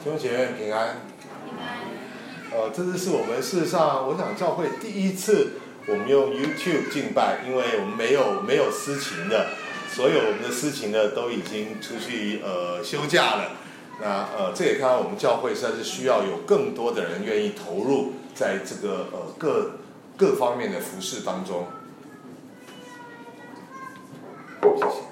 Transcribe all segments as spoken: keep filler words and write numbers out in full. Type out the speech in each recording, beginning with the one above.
弟兄姐妹平安。呃，这次是我们事实上，我想教会第一次我们用 YouTube 敬拜，因为我们没有没有司琴的，所有我们的司琴呢都已经出去呃休假了。那呃，这也看到我们教会实在是需要有更多的人愿意投入在这个呃各各方面的服事当中。谢谢。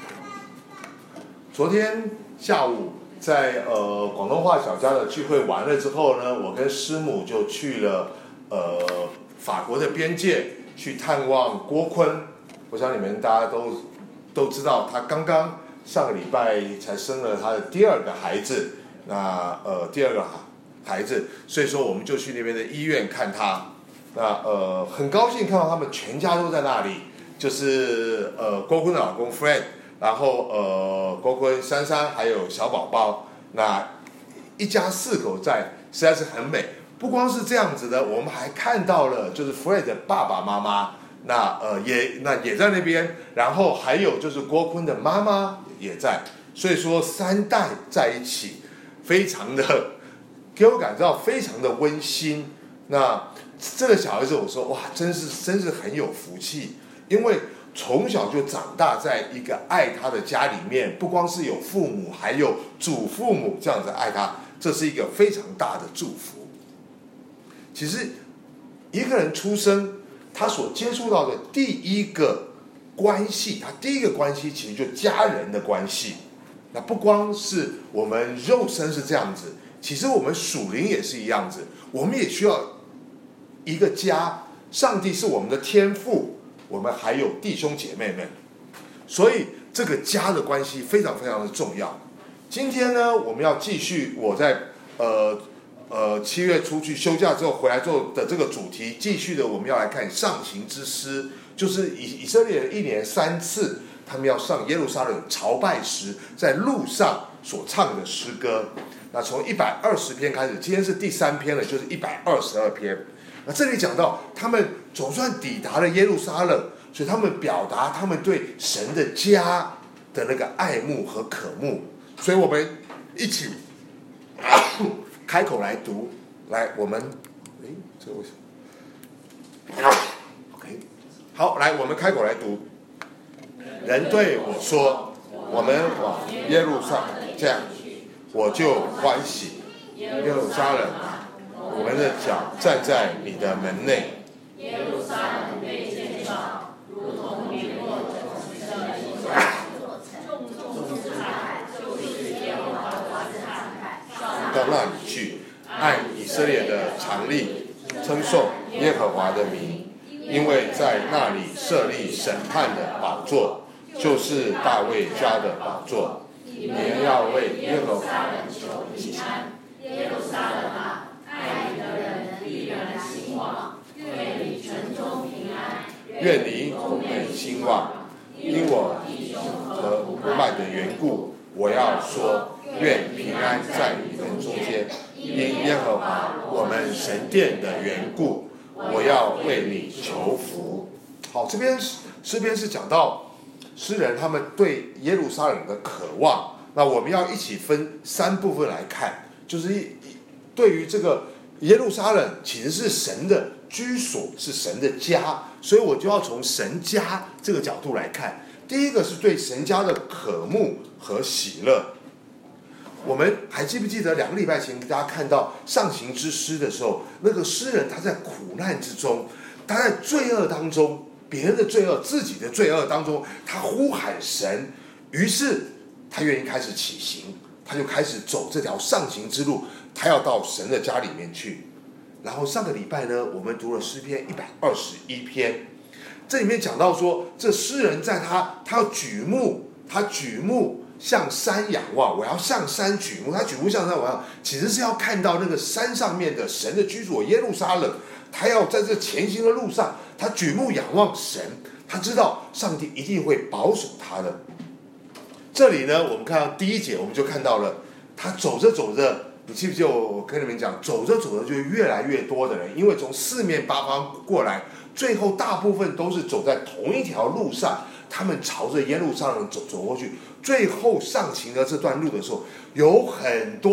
昨天下午在呃广东话小家的聚会完了之后呢，我跟师母就去了呃法国的边界去探望郭坤。我想你们大家都都知道，他刚刚上个礼拜才生了他的第二个孩子，那呃第二个孩子，所以说我们就去那边的医院看他。那呃很高兴看到他们全家都在那里，就是呃郭坤的老公 Fred。然后呃，郭坤、珊珊还有小宝宝，那一家四口在，实在是很美。不光是这样子的，我们还看到了就是 Fred 的爸爸妈妈，那呃也那也在那边，然后还有就是郭坤的妈妈也在，所以说三代在一起，非常的给我感到非常的温馨。那这个小孩子我说哇，真是真是很有福气，因为从小就长大在一个爱他的家里面，不光是有父母，还有祖父母这样子爱他，这是一个非常大的祝福。其实一个人出生，他所接触到的第一个关系，他第一个关系其实就家人的关系。那不光是我们肉身是这样子，其实我们属灵也是一样子，我们也需要一个家。上帝是我们的天父，我们还有弟兄姐妹们，所以这个家的关系非常非常的重要。今天呢，我们要继续我在呃呃七月初去休假之后回来之后的这个主题，继续的我们要来看上行之诗，就是以以色列人一年三次他们要上耶路撒冷朝拜时，在路上所唱的诗歌。那从一百二十篇开始，今天是第三篇了，就是一百二十二篇。那这里讲到他们总算抵达了耶路撒冷，所以他们表达他们对神的家的那个爱慕和渴慕。所以我们一起开口来读，来我们诶这个为什么 OK 好，来我们开口来读。人对我说，我们往耶路撒冷这样，我就欢喜。耶路撒冷啊，我们的脚站在你的门内。 耶路撒冷被建造，如同云落的城的一座重重之海，就是耶和华的海。 到那里去，按以色列的常例，称颂耶和华的名，因为在那里设立审判的宝座，就是大卫家的宝座。你们要为耶和华求平安。 耶路撒冷啊，爱你的人必然兴旺，愿你城中平安， 愿你口内兴旺。因我弟兄和不卖的缘故，我要说，愿平安在你们中间。因耶和华我们神殿的缘故，我要为你求福。好，这边诗篇是讲到诗人他们对耶路撒冷的渴望。那我们要一起分三部分来看，就是对于这个耶路撒冷其实是神的居所，是神的家，所以我就要从神家这个角度来看。第一个是对神家的渴慕和喜乐。我们还记不记得两个礼拜前大家看到上行之诗的时候，那个诗人他在苦难之中，他在罪恶当中，别人的罪恶，自己的罪恶当中，他呼喊神，于是他愿意开始起行，他就开始走这条上行之路，他要到神的家里面去。然后上个礼拜呢，我们读了诗篇一百二十一篇，这里面讲到说，这诗人在他他要举目，他举目向山仰望，我要向山举目，他举目向山仰望，其实是要看到那个山上面的神的居所耶路撒冷。他要在这前行的路上，他举目仰望神，他知道上帝一定会保守他的。这里呢，我们看到第一节，我们就看到了他走着走着，你记不记得我跟你们讲，走着走着就越来越多的人，因为从四面八方过来，最后大部分都是走在同一条路上，他们朝着耶路撒冷走走过去。最后上行的这段路的时候，有很多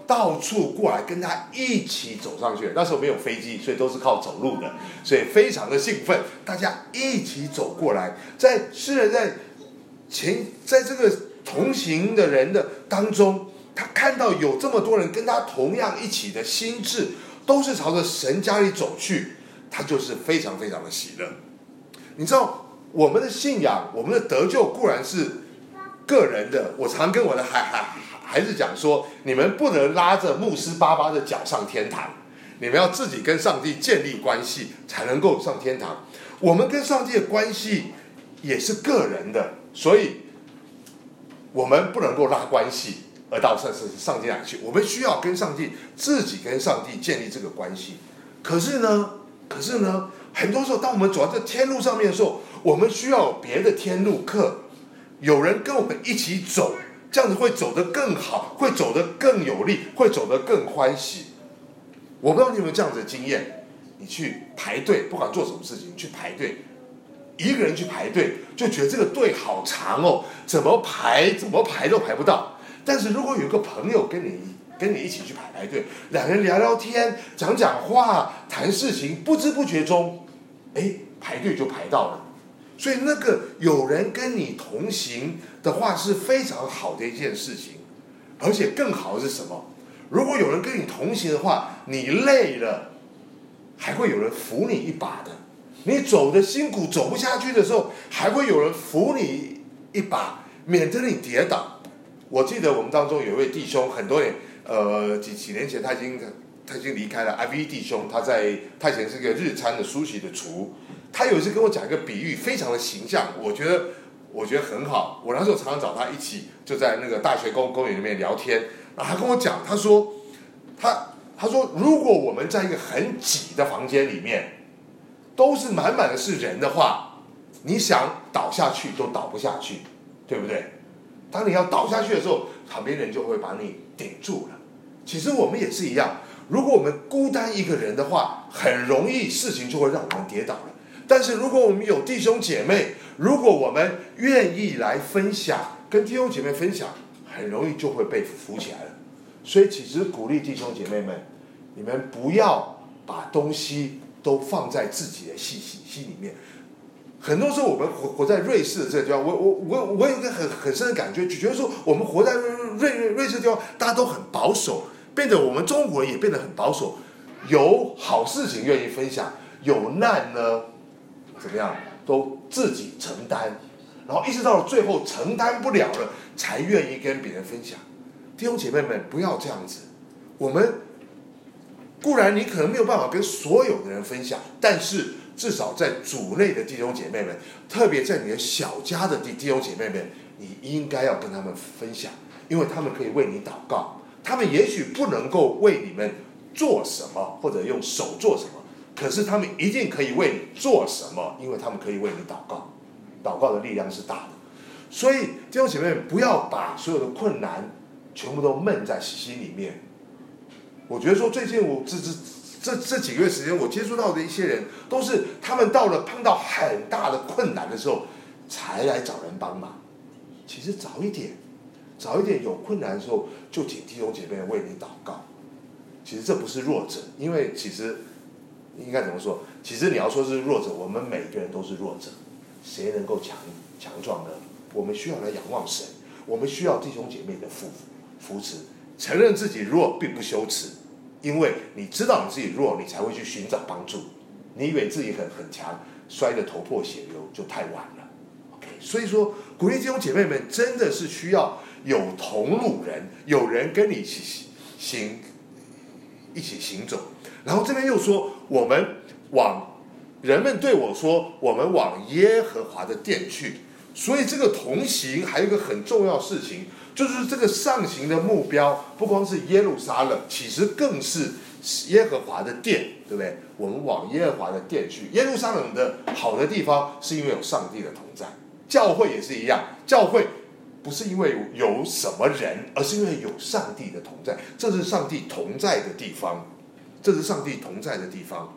到处过来跟他一起走上去。那时候没有飞机，所以都是靠走路的，所以非常的兴奋，大家一起走过来。在诗人在前，在这个同行的人的当中，他看到有这么多人跟他同样一起的心智，都是朝着神家里走去，他就是非常非常的喜乐。你知道，我们的信仰，我们的得救固然是个人的。我常跟我的孩孩孩子讲说，你们不能拉着牧师爸爸的脚上天堂，你们要自己跟上帝建立关系，才能够上天堂。我们跟上帝的关系也是个人的，所以我们不能够拉关系而到上上帝那里去，我们需要跟上帝自己跟上帝建立这个关系。可是呢，可是呢，很多时候当我们走到这天路上面的时候，我们需要有别的天路客，有人跟我们一起走，这样子会走得更好，会走得更有力，会走得更欢喜。我不知道你有没有这样子的经验，你去排队，不管做什么事情，你去排队，一个人去排队就觉得这个队好长哦，怎么排怎么排都排不到。但是如果有一个朋友跟你跟你一起去排排队，两人聊聊天，讲讲话，谈事情，不知不觉中，哎，排队就排到了。所以那个有人跟你同行的话是非常好的一件事情。而且更好的是什么？如果有人跟你同行的话，你累了还会有人扶你一把的，你走的辛苦走不下去的时候，还会有人扶你一把，免得你跌倒。我记得我们当中有一位弟兄，很多年呃几几年前他已经他已经离开了 I V 弟兄，他在他以前是个日餐的苏洗的厨。他有一次跟我讲一个比喻，非常的形象，我觉得我觉得很好。我那时候常常找他一起就在那个大学公公园里面聊天，然后他跟我讲，他说他他说如果我们在一个很挤的房间里面，都是满满的是人的话，你想倒下去都倒不下去，对不对？当你要倒下去的时候，旁边人就会把你顶住了。其实我们也是一样，如果我们孤单一个人的话，很容易事情就会让我们跌倒了。但是如果我们有弟兄姐妹，如果我们愿意来分享，跟弟兄姐妹分享，很容易就会被扶起来了。所以其实鼓励弟兄姐妹们，你们不要把东西都放在自己的心心里面。很多时候我们活活在瑞士的这个地方，我我我我有一个很很深的感觉，就觉得说我们活在瑞瑞瑞士的地方，大家都很保守，变得我们中国人也变得很保守。有好事情愿意分享，有难呢怎么样都自己承担，然后一直到了最后承担不了了，才愿意跟别人分享。弟兄姐妹们，不要这样子。我们固然你可能没有办法跟所有的人分享，但是至少在主内的弟兄姐妹们，特别在你的小家的弟弟兄姐妹们，你应该要跟他们分享，因为他们可以为你祷告。他们也许不能够为你们做什么，或者用手做什么，可是他们一定可以为你做什么，因为他们可以为你祷告。祷告的力量是大的。所以弟兄姐妹们，不要把所有的困难全部都闷在心里面。我觉得说最近我这这这这几个月时间，我接触到的一些人，都是他们到了碰到很大的困难的时候，才来找人帮忙。其实早一点，早一点有困难的时候，就请弟兄姐妹为你祷告。其实这不是弱者，因为其实应该怎么说？其实你要说是弱者，我们每个人都是弱者，谁能够强强壮呢？我们需要来仰望神，我们需要弟兄姐妹的扶扶持，承认自己弱并不羞耻。因为你知道你自己弱，你才会去寻找帮助。你以为自己很很强，摔得头破血流就太晚了。OK， 所以说鼓励弟兄姐妹们，真的是需要有同路人，有人跟你一起行，一起行走。然后这边又说，我们往人们对我说，我们往耶和华的殿去。所以这个同行还有一个很重要的事情，就是这个上行的目标不光是耶路撒冷，其实更是耶和华的殿，对不对？我们往耶和华的殿去。耶路撒冷的好的地方是因为有上帝的同在，教会也是一样，教会不是因为有什么人，而是因为有上帝的同在，这是上帝同在的地方，这是上帝同在的地方。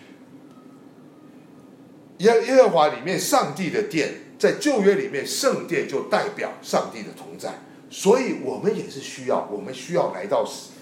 耶耶和华里面上帝的殿，在旧约里面圣殿就代表上帝的同在，所以我们也是需要，我们需要来到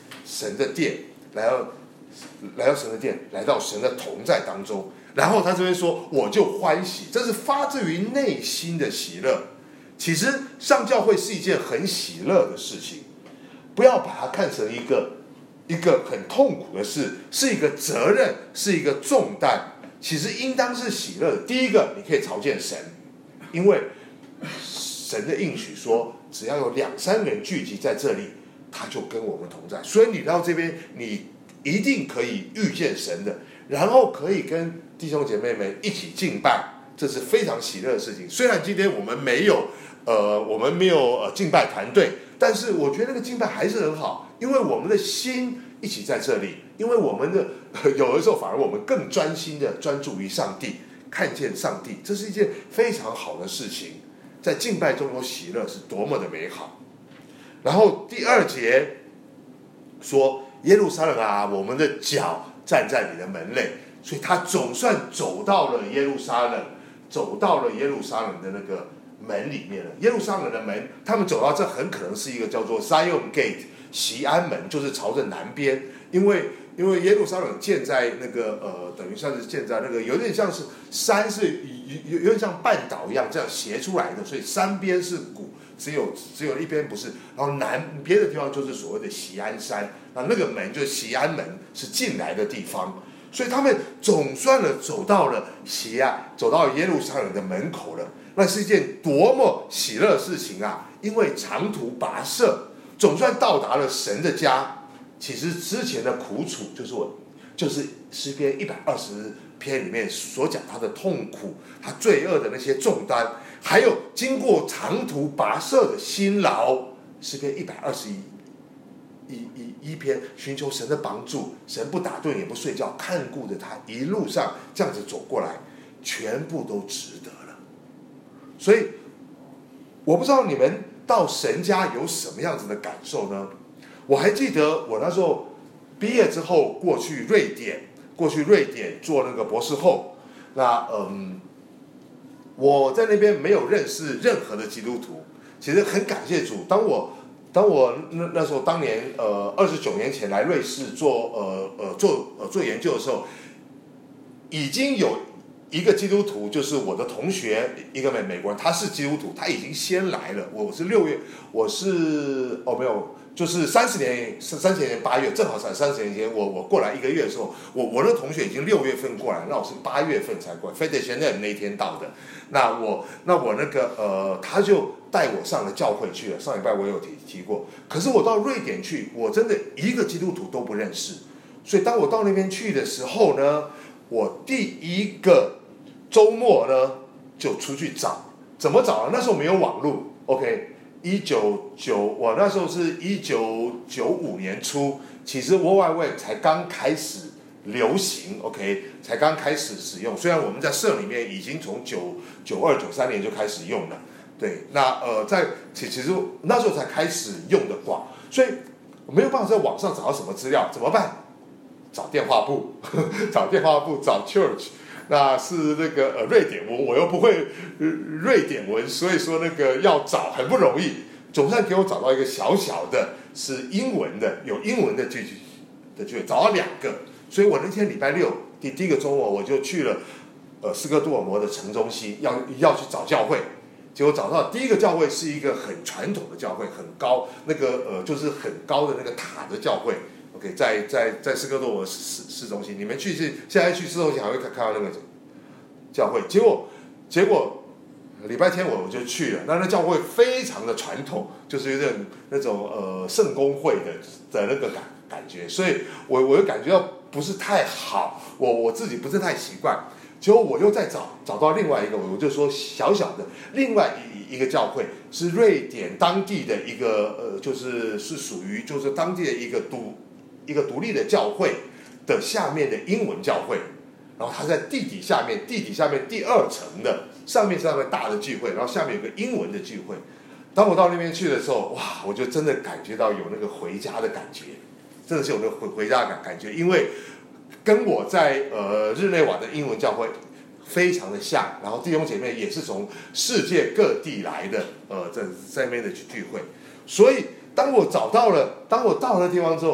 神的殿，来到来到神的殿，来到神的同在当中。然后他这边说，我就欢喜，这是发自于内心的喜乐。其实上教会是一件很喜乐的事情，不要把它看成一个一个很痛苦的事，是一个责任，是一个重担。其实应当是喜乐的。第一个，你可以朝见神，因为神的应许说，只要有两三个人聚集在这里，他就跟我们同在。所以你到这边，你一定可以遇见神的，然后可以跟弟兄姐妹们一起敬拜，这是非常喜乐的事情。虽然今天我们没有呃，我们没有呃敬拜团队，但是我觉得那个敬拜还是很好，因为我们的心一起在这里，因为我们的、呃、有的时候反而我们更专心的专注于上帝，看见上帝，这是一件非常好的事情。在敬拜中有喜乐是多么的美好。然后第二节说，耶路撒冷啊，我们的脚站在你的门内，所以他总算走到了耶路撒冷，走到了耶路撒冷的那个门里面了。耶路撒冷的门，他们走到这很可能是一个叫做 Zion Gate 锡安门，就是朝着南边，因为因为耶路撒冷建在那个呃，等于算是建在那个有点像是山是有有点像半岛一样这样斜出来的，所以山边是谷，只有只有一边不是，然后南别的地方就是所谓的锡安山，那那个门就是锡安门，是进来的地方。所以他们总算了走到了锡安，走到耶路撒冷的门口了。那是一件多么喜乐的事情啊！因为长途跋涉，总算到达了神的家。其实之前的苦楚，就是我，就是诗篇一百二十篇里面所讲他的痛苦，他罪恶的那些重担，还有经过长途跋涉的辛劳。诗篇一百二十一一一一篇，寻求神的帮助，神不打盹也不睡觉，看顾着他一路上这样子走过来，全部都值得了。所以我不知道你们到神家有什么样子的感受呢？我还记得我那时候毕业之后过去瑞典，过去瑞典做那个博士后。那嗯，我在那边没有认识任何的基督徒。其实很感谢主，当我当我那那时候当年呃二十九年前来瑞士做呃呃做呃做研究的时候，已经有一个基督徒，就是我的同学，一个美美国人，他是基督徒，他已经先来了。我是六月，我是哦没有，就是三十年三十年八月，正好才三十年前，我我过来一个月的时候，我我的同学已经六月份过来，那我是八月份才过来，非得现在那一天到的。那我那我那个呃，他就带我上了教会去了。上礼拜我有提提过，可是我到瑞典去，我真的一个基督徒都不认识。所以当我到那边去的时候呢，我第一个周末呢就出去找，怎么找啊？那时候没有网络 ，OK， 一九九，我那时候是一九九五年初，其实 World Wide Web 才刚开始流行 ，OK， 才刚开始使用。虽然我们在社里面已经从九九二九三年就开始用了，对，那呃，在其其实那时候才开始用的广，所以我没有办法在网上找到什么资料，怎么办？找电话簿，找电话簿，找 church。那是那个呃瑞典文，我又不会、呃、瑞典文，所以说那个要找很不容易。总算给我找到一个小小的，是英文的，有英文的句句的句，找到两个。所以我那天礼拜六第第一个周末我就去了呃斯科杜尔摩的城中心，要要去找教会。结果找到第一个教会是一个很传统的教会，很高，那个呃就是很高的那个塔的教会。OK， 在在在斯科杜尔摩市市中心，你们去是现在去市中心还会看看到那个教会。结果结果礼拜天我就去了，那那教会非常的传统，就是有点那种呃圣公会的的那个感感觉，所以我我又感觉到不是太好，我我自己不是太习惯。结果我又再找找到另外一个，我就说小小的另外一一个教会是瑞典当地的一个呃，就是是属于就是当地的一个独一个独立的教会的下面的英文教会，然后它在地底下面，地底下面第二层的，上面是那个大的聚会，然后下面有个英文的聚会。当我到那边去的时候，哇，我就真的感觉到有那个回家的感觉，真的是有那个回回家的感感觉，因为跟我在呃日内瓦的英文教会非常的像，然后弟兄姐妹也是从世界各地来的，呃，在在那边的聚会。所以当我找到了，当我到了地方之后，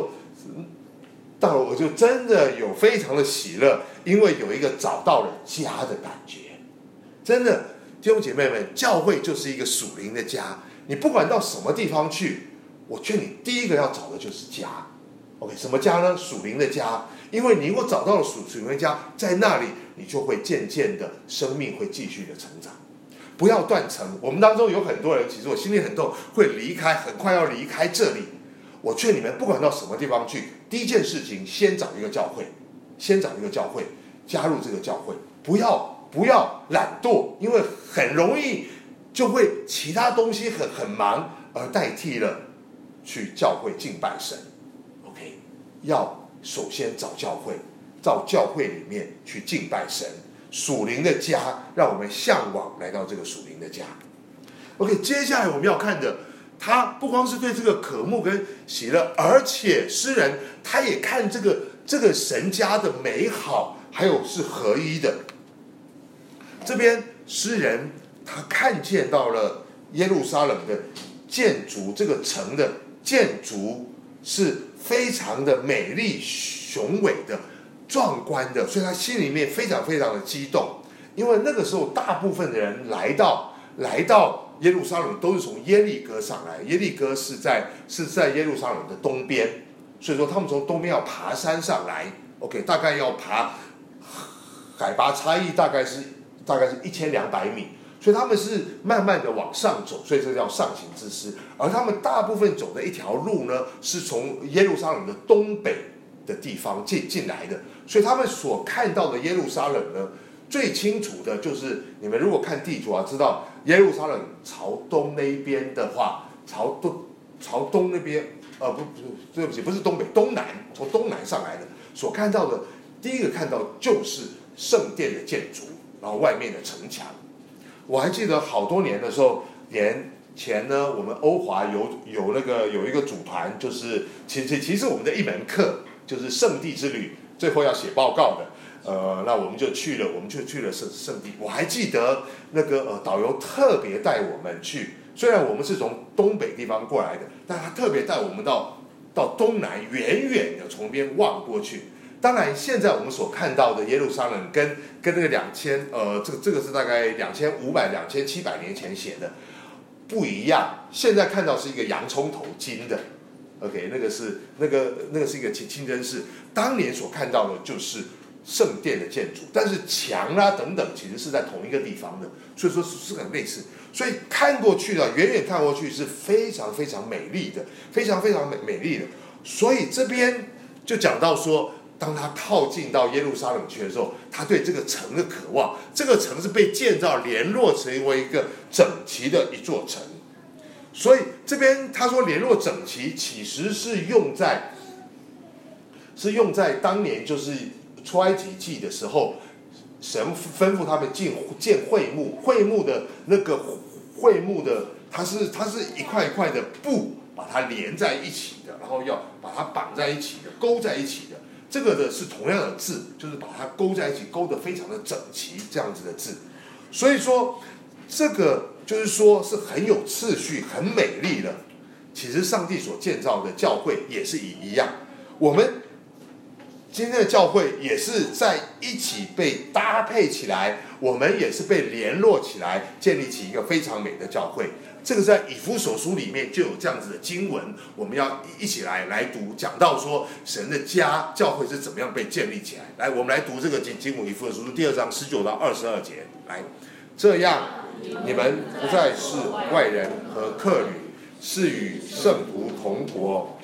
到了我就真的有非常的喜乐，因为有一个找到了家的感觉。真的，弟兄姐妹们，教会就是一个属灵的家。你不管到什么地方去，我劝你第一个要找的就是家。OK， 什么家呢？属灵的家。因为你如果找到了属属灵的家，在那里你就会渐渐的生命会继续的成长。不要断层。我们当中有很多人，其实我心里很痛，会离开，很快要离开这里。我劝你们，不管到什么地方去，第一件事情先找一个教会，先找一个教会，加入这个教会，不要不要懒惰，因为很容易就会其他东西很很忙，而代替了去教会敬拜神。 OK， 要首先找教会，到教会里面去敬拜神，属灵的家，让我们向往来到这个属灵的家。 OK， 接下来我们要看的，他不光是对这个渴慕跟喜乐，而且诗人他也看这个这个神家的美好，还有是合一的。这边诗人他看见到了耶路撒冷的建筑，这个城的建筑是非常的美丽、雄伟的、壮观的，所以他心里面非常非常的激动。因为那个时候大部分的人来到来到耶路撒冷都是从耶利哥上来，耶利哥是在是在耶路撒冷的东边，所以说他们从东边要爬山上来 ，OK， 大概要爬，海拔差异大概是大概是一千两百米，所以他们是慢慢的往上走，所以这叫上行之诗。而他们大部分走的一条路呢，是从耶路撒冷的东北的地方进进来的，所以他们所看到的耶路撒冷呢，最清楚的就是你们如果看地图啊，知道耶路撒冷朝东那边的话，朝东朝东那边，呃不不对不起，不是东北，东南，从东南上来的，所看到的第一个看到就是圣殿的建筑，然后外面的城墙。我还记得好多年的时候，年前呢，我们欧华有有那个有一个组团，就是其实其实我们的一门课就是圣地之旅，最后要写报告的。呃，那我们就去了，我们就去了圣圣地。我还记得那个呃导游特别带我们去，虽然我们是从东北地方过来的，但他特别带我们到到东南，远远的从边望过去。当然，现在我们所看到的耶路撒冷跟跟那个两千呃，这个这个是大概两千五百、两千七百年前写的不一样。现在看到是一个洋葱头金的 ，OK， 那个是那个那个是一个清清真寺。当年所看到的就是圣殿的建筑，但是墙啊等等其实是在同一个地方的，所以说是很类似。所以看过去的，远远看过去是非常非常美丽的，非常非常美美丽的。所以这边就讲到说，当他靠近到耶路撒冷去的时候，他对这个城的渴望，这个城是被建造联络成为一个整齐的一座城。所以这边他说联络整齐，其实是用在是用在当年就是出埃及记的时候，神吩咐他们进建会幕，会幕的那个会幕的，它是它是一块一块的布把它连在一起的，然后要把它绑在一起的，勾在一起的。这个的是同样的字，就是把它勾在一起，勾得非常的整齐，这样子的字。所以说，这个就是说是很有次序、很美丽的。其实上帝所建造的教会也是一样，我们今天的教会也是在一起被搭配起来，我们也是被联络起来，建立起一个非常美的教会。这个在以弗所书里面就有这样子的经文，我们要一起来来读，讲到说神的家教会是怎么样被建立起来。来，我们来读这个经经文，以弗所书第二章十九到二十二节。来，这样你们不再是外人和客旅，是与圣徒同国，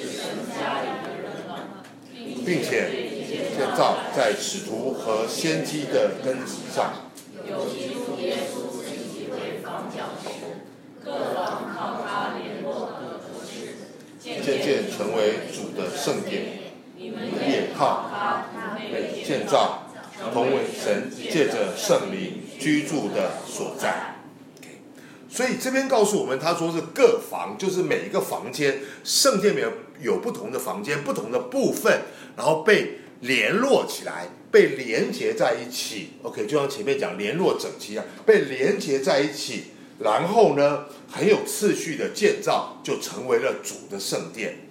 并且建造在使徒和先知的根基上， 有基督耶稣是基会方教士，各王靠他联络而得势，渐渐成为主的圣殿。 你们也靠他被建造，同为神借着圣灵居住的所在。所以这边告诉我们，他说是各房，就是每一个房间，圣殿里面有不同的房间，不同的部分，然后被联络起来，被连结在一起。OK， 就像前面讲联络整齐一样，被连结在一起，然后呢，很有次序的建造，就成为了主的圣殿。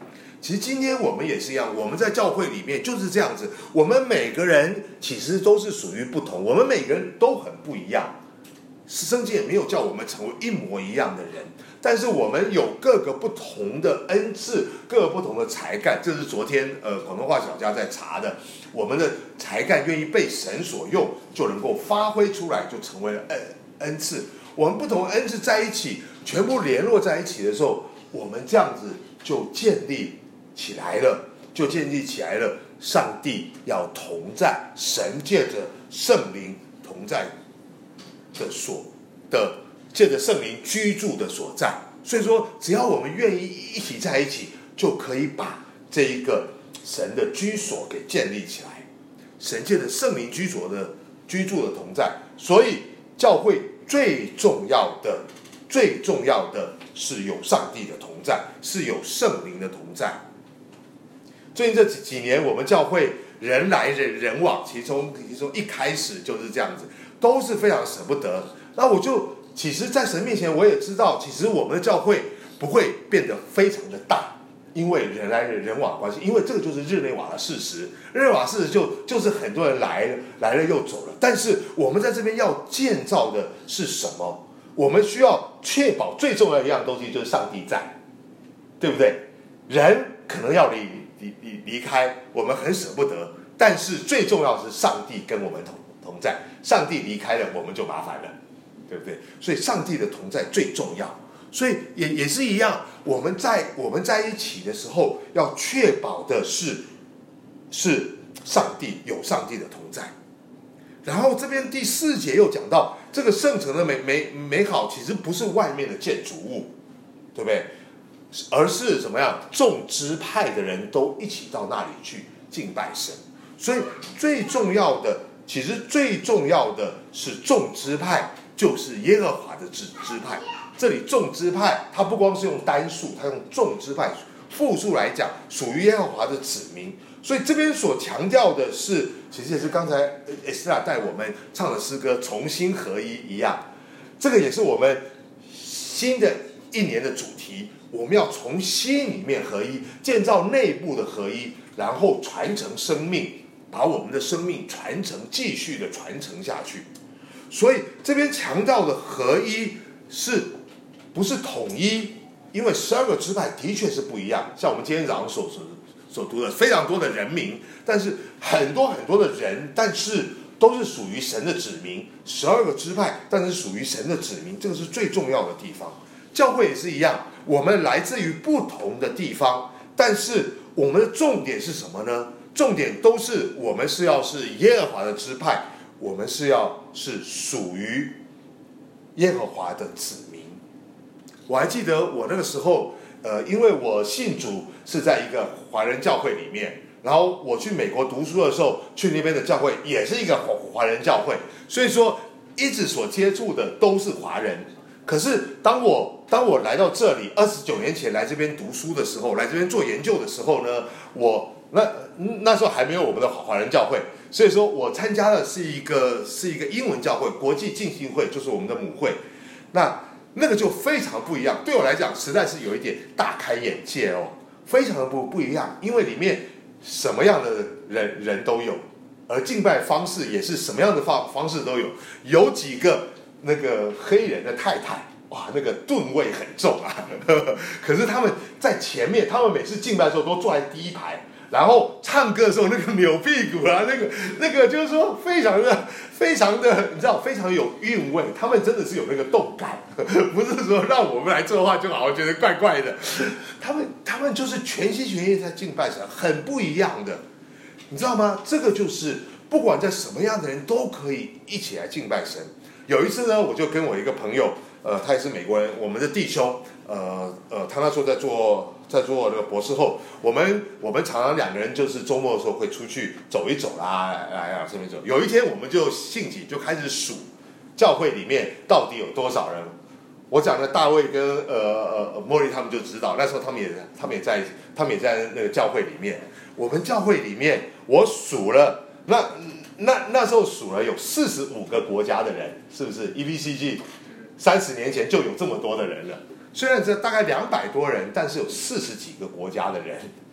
其实今天我们也是一样，我们在教会里面就是这样子，我们每个人其实都是属于不同，我们每个人都很不一样。圣经也没有叫我们成为一模一样的人，但是我们有各个不同的恩赐，各个不同的才干。这是昨天呃广东话小家在查的，我们的才干愿意被神所用，就能够发挥出来，就成为了恩恩赐。我们不同的恩赐在一起，全部联络在一起的时候，我们这样子就建立起来了，就建立起来了。上帝要同在，神借着圣灵同在的所的借着圣灵居住的所在。所以说只要我们愿意一起在一起，就可以把这一个神的居所给建立起来。神借着圣灵居所的居住的同在，所以教会最重要的最重要的是有上帝的同在，是有圣灵的同在。最近这几几年我们教会人来人人往，其中其中一开始就是这样子，都是非常舍不得。那我就其实在神面前我也知道，其实我们的教会不会变得非常的大，因为人来人人往的关系，因为这个就是日内瓦的事实。日内瓦事实就就是很多人来了来了又走了，但是我们在这边要建造的是什么？我们需要确保最重要的一样东西就是上帝在，对不对？人可能要离离离离开，我们很舍不得，但是最重要的是上帝跟我们同同在。上帝离开了，我们就麻烦了，对不对？所以上帝的同在最重要。所以也也是一样，我们在我们在一起的时候，要确保的是是上帝有上帝的同在。然后这边第四节又讲到，这个圣城的美美美好，其实不是外面的建筑物，对不对？而是怎么样？众支派的人都一起到那里去敬拜神。所以最重要的，其实最重要的是众支派，就是耶和华的支支派。这里众支派，它不光是用单数，它用众支派复数来讲，属于耶和华的子民。所以这边所强调的是，其实也是刚才 Esther 带我们唱的诗歌重新合一一样，这个也是我们新的一年的主题。我们要从心里面合一，建造内部的合一，然后传承生命，把我们的生命传承，继续的传承下去。所以这边强调的合一是不是统一？因为十二个支派的确是不一样，像我们今天早上所所读的非常多的人名，但是很多很多的人，但是都是属于神的子民。十二个支派，但是属于神的子民，这个是最重要的地方。教会也是一样，我们来自于不同的地方，但是我们的重点是什么呢？重点都是我们是要是耶和华的支派，我们是要是属于耶和华的子民。我还记得我那个时候，呃，因为我信主是在一个华人教会里面，然后我去美国读书的时候，去那边的教会也是一个华人教会，所以说一直所接触的都是华人。可是当我当我来到这里，二十九年前来这边读书的时候，来这边做研究的时候呢，我那那时候还没有我们的华人教会，所以说我参加的是一个是一个英文教会，国际浸信会，就是我们的母会。那那个就非常不一样，对我来讲实在是有一点大开眼界哦，非常的不不一样，因为里面什么样的人人都有，而敬拜方式也是什么样的方方式都有，有几个那个黑人的太太，哇，那个吨位很重啊，呵呵，可是他们在前面，他们每次敬拜的时候都坐在第一排，然后唱歌的时候那个扭屁股啊，那个那个就是说非常的非常的，你知道非常有韵味，他们真的是有那个动感，不是说让我们来做的话就好像觉得怪怪的，他们他们就是全心全意在敬拜神，很不一样的，你知道吗？这个就是不管在什么样的人都可以一起来敬拜神。有一次呢，我就跟我一个朋友，呃，他也是美国人，我们的弟兄，呃呃，他那时候在做在做那个博士后，我们我们常常两个人就是周末的时候会出去走一走啦，来啊这边走。有一天我们就兴起就开始数教会里面到底有多少人。我讲的大卫跟呃呃莫莉他们就知道，那时候他们也他们也在他们也在那个教会里面。我们教会里面我数了那。那那时候数了有四十五个国家的人，是不是 ？E V C G 三十年前就有这么多的人了。虽然这大概两百多人，但是有四十几个国家的人，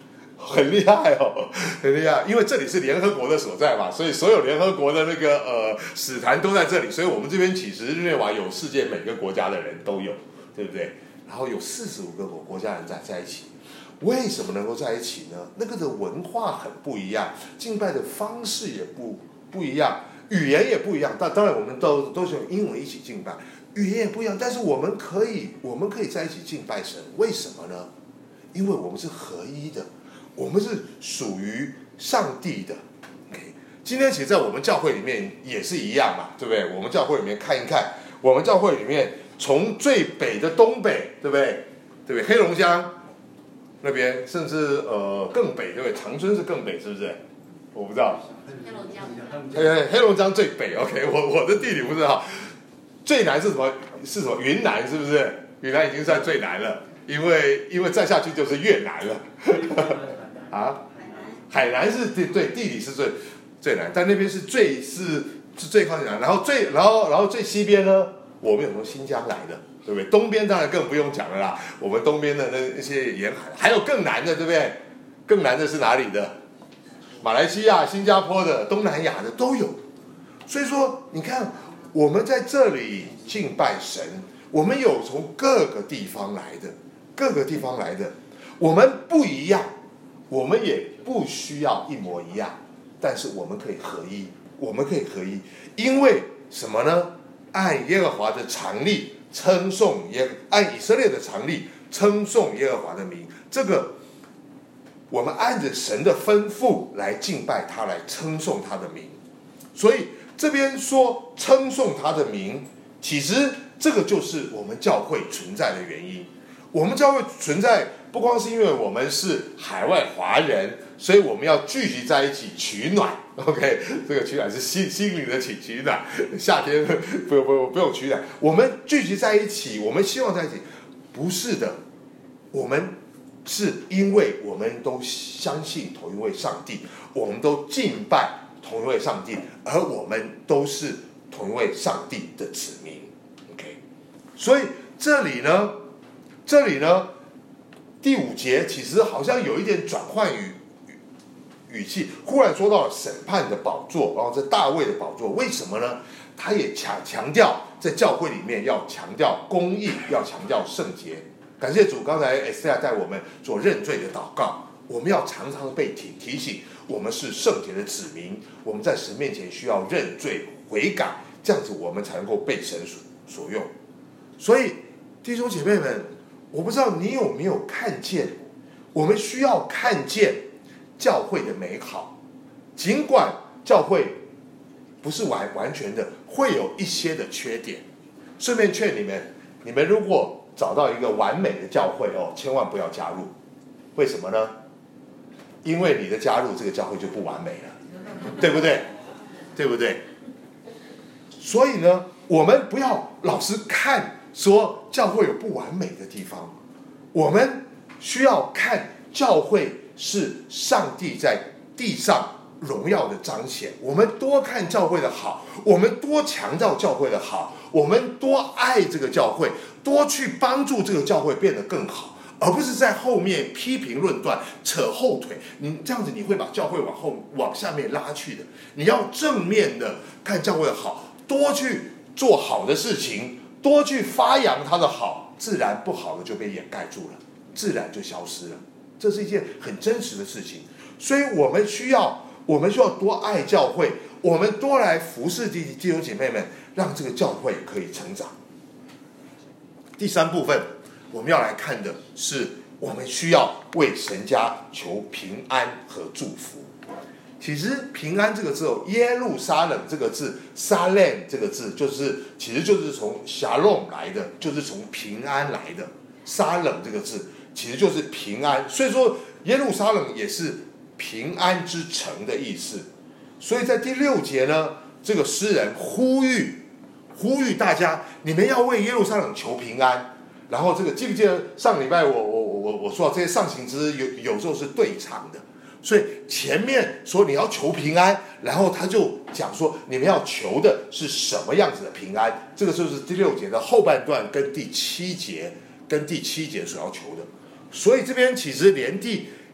很厉害哦，很厉害，因为这里是联合国的所在嘛，所以所有联合国的那个呃使团都在这里，所以我们这边其实日内瓦有世界每个国家的人都有，对不对？然后有四十五个国家人在在一起，为什么能够在一起呢？那个的文化很不一样，敬拜的方式也不不一样，语言也不一样。但当然我们都都是用英文一起敬拜，语言也不一样，但是我们可以我们可以在一起敬拜神，为什么呢？因为我们是合一的，我们是属于上帝的。Okay? 今天其实在我们教会里面也是一样嘛，对不对？我们教会里面看一看，我们教会里面从最北的东北，对不对？对不对？黑龙江那边，甚至呃更北，对不对？长春是更北，是不是？我不知道。 黑龙江。 黑黑龙江最北 ，OK， 我我的地理不是好。最南是什么？是什么？云南是不是？云南已经算最南了。因为因为再下去就是越南了，啊，海南是对对地理是最最南，但那边是最是是最靠近南，然后最然后然后最西边呢，我们有从新疆来的，对不对？东边当然更不用讲了啦，我们东边的那那些沿海，还有更南的，对不对？更南的是哪里的？马来西亚、新加坡的、东南亚的都有，所以说你看我们在这里敬拜神，我们有从各个地方来的。各个地方来的，我们不一样，我们也不需要一模一样，但是我们可以合一，我们可以合一，因为什么呢？按耶和华的常例称颂耶，按以色列的常例称颂耶和华的名，这个我们按着神的吩咐来敬拜他，来称颂他的名。所以这边说称颂他的名，其实这个就是我们教会存在的原因。我们教会存在不光是因为我们是海外华人，所以我们要聚集在一起取暖。 OK， 这个取暖是心心灵的取取暖，夏天不不不用取暖，我们聚集在一起，我们希望在一起，不是的，我们是因为我们都相信同一位上帝，我们都敬拜同一位上帝，而我们都是同一位上帝的子民。 OK， 所以这里呢这里呢，第五节其实好像有一点转换语语气，忽然说到了审判的宝座，然后这大卫的宝座，为什么呢？他也强强调在教会里面要强调公义，要强调圣洁。感谢主，刚才 Esther 带我们做认罪的祷告，我们要常常被提提醒，我们是圣洁的子民，我们在神面前需要认罪悔改，这样子我们才能够被神所所用。所以弟兄姐妹们，我不知道你有没有看见，我们需要看见教会的美好，尽管教会不是完完全的，会有一些的缺点。顺便劝你们，你们如果找到一个完美的教会哦，千万不要加入。为什么呢？因为你的加入，这个教会就不完美了，对不对？对不对？所以呢，我们不要老是看说教会有不完美的地方，我们需要看教会是上帝在地上荣耀的彰显。我们多看教会的好，我们多强调教会的好，我们多爱这个教会，多去帮助这个教会变得更好，而不是在后面批评论断扯后腿。你这样子你会把教会往后往下面拉去的。你要正面的看教会的好，多去做好的事情，多去发扬它的好，自然不好的就被掩盖住了，自然就消失了。这是一件很真实的事情。所以我们需要我们需要多爱教会，我们多来服侍弟弟兄姐妹们，让这个教会可以成长。第三部分我们要来看的是，我们需要为神家求平安和祝福。其实平安这个字，耶路撒冷这个字，撒冷这个字就是其实就是从霞弄来的，就是从平安来的。撒冷这个字其实就是平安，所以说耶路撒冷也是平安之城的意思。所以在第六节呢，这个诗人呼吁呼吁大家，你们要为耶路撒冷求平安。然后这个记不记得上礼拜我我我我说到这些上行之有有时候是对唱的，所以前面说你要求平安，然后他就讲说你们要求的是什么样子的平安。这个就是第六节的后半段跟第七节跟第七节所要求的。所以这边其实连第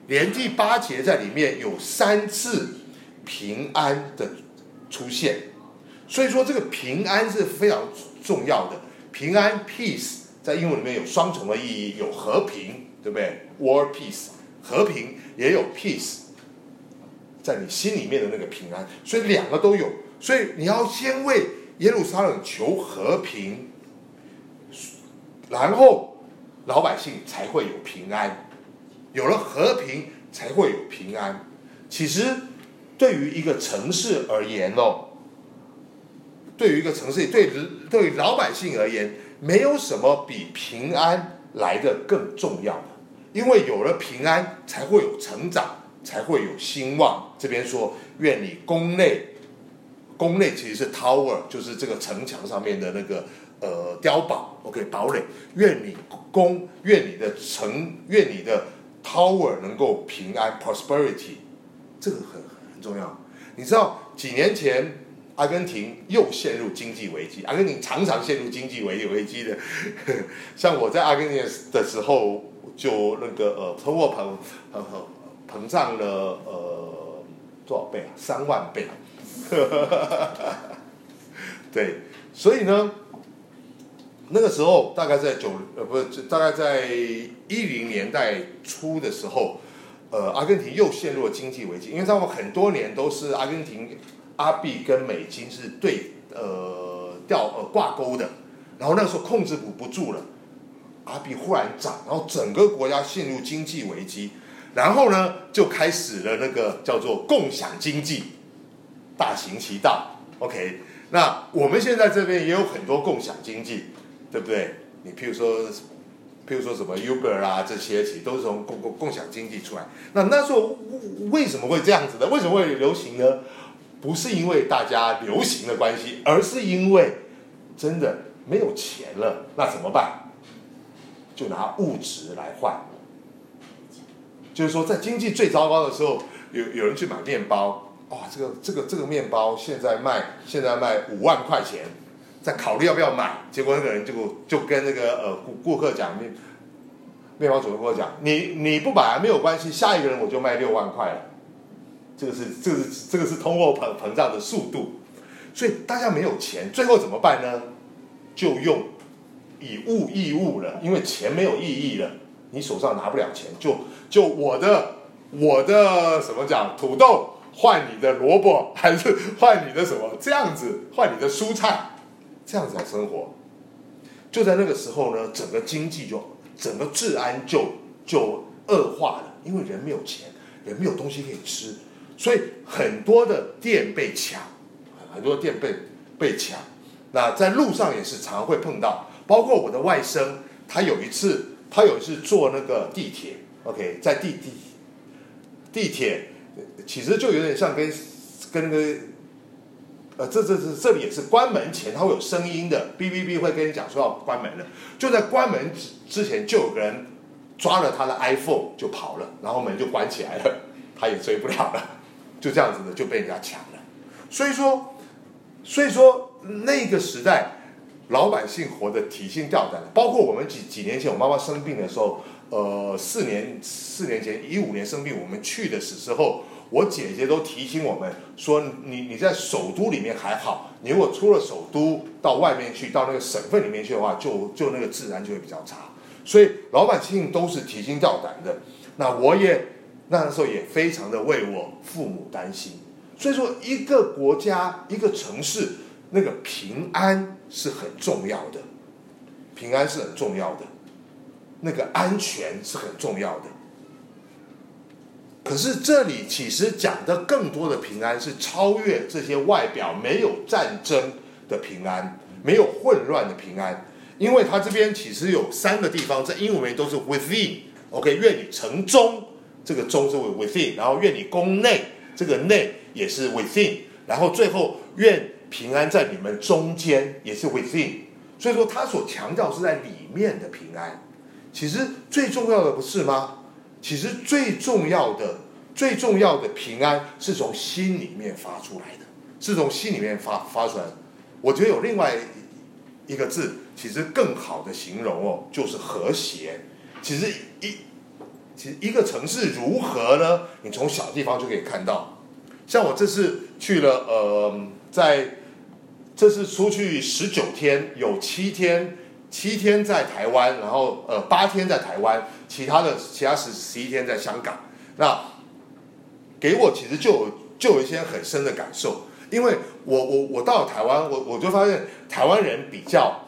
连第八节在里面有三次平安的出现，所以说这个平安是非常重要的。平安 peace 在英文里面有双重的意义，有和平，对不对 ？War peace 和平，也有 peace 在你心里面的那个平安，所以两个都有。所以你要先为耶路撒冷求和平，然后老百姓才会有平安，有了和平才会有平安。其实对于一个城市而言哦，对于一个城市，对对于老百姓而言，没有什么比平安来得更重要的，因为有了平安，才会有成长，才会有兴旺。这边说，愿你宫内，宫内其实是 tower， 就是这个城墙上面的那个呃碉堡 ，OK 堡垒。愿你宫，愿你的城，愿你的 tower 能够平安 prosperity， 这个很很重要。你知道几年前阿根廷又陷入经济危机，阿根廷常常陷入经济危危机的。像我在阿根廷的时候，就那个呃通货膨膨膨胀了呃多少倍啊？三万倍。对，所以呢，那个时候大概在九呃不是大概在一零年代初的时候，呃，阿根廷又陷入了经济危机，因为他们很多年都是阿根廷阿币跟美金是对呃调呃挂钩的，然后那个时候控制不不住了，阿币忽然涨，然后整个国家陷入经济危机，然后呢就开始了那个叫做共享经济大行其道。OK， 那我们现在这边也有很多共享经济，对不对？你譬如说。譬如说什么 Uber 啊，这些其实都是从共共共享经济出来。那那时候为什么会这样子呢？为什么会流行呢？不是因为大家流行的关系，而是因为真的没有钱了，那怎么办？就拿物质来换。就是说，在经济最糟糕的时候，有有人去买面包，哇、哦，这个这个这个面包现在卖现在卖五万块钱。在考虑要不要买，结果那个人就就跟那个呃顾顾客讲，面面包主人跟我讲，你你不买没有关系，下一个人我就卖六万块了。这个是这个是这个是通货膨膨胀的速度，所以大家没有钱，最后怎么办呢？就用以物易物了，因为钱没有意义了，你手上拿不了钱，就就我的我的什么讲土豆换你的萝卜，还是换你的什么这样子换你的蔬菜。这样子来生活，就在那个时候呢，整个经济就整个治安就就恶化了，因为人没有钱，人没有东西可以吃，所以很多的店被抢，很多店被被抢。那在路上也是常会碰到，包括我的外甥，他有一次他有一次坐那个地铁 ，OK， 在地地地铁，其实就有点像跟跟那个。呃，这这这这里也是关门前，它会有声音的，哔哔哔会跟你讲说要关门了。就在关门之前，就有个人抓了他的 iPhone 就跑了，然后门就关起来了，他也追不了了，就这样子的就被人家抢了。所以说，所以说那个时代，老百姓活得提心吊胆的。包括我们几几年前，我妈妈生病的时候，呃，四年四年前一五年生病，我们去的时候。我姐姐都提醒我们说你，你在首都里面还好，你如果出了首都到外面去，到那个省份里面去的话，就就那个治安就会比较差。所以老百姓都是提心吊胆的。那我也那时候也非常的为我父母担心。所以说，一个国家、一个城市，那个平安是很重要的，平安是很重要的，那个安全是很重要的。可是这里其实讲的更多的平安是超越这些外表没有战争的平安，没有混乱的平安，因为它这边其实有三个地方，在英文里面都是 within。OK， 愿你城中，这个中是 within， 然后愿你宫内，这个内也是 within， 然后最后愿平安在你们中间也是 within。所以说，他所强调是在里面的平安。其实最重要的不是吗？其实最重要的、最重要的平安是从心里面发出来的，是从心里面发发出来的。我觉得有另外一个字，其实更好的形容哦，就是和谐。其实一其实一个城市如何呢？你从小地方就可以看到。像我这次去了，呃，在这次出去十九天，有七天七天在台湾，然后呃八天在台湾，其他的其他十十一天在香港。那给我其实就有就有一些很深的感受，因为我我我到了台湾，我我就发现台湾人比较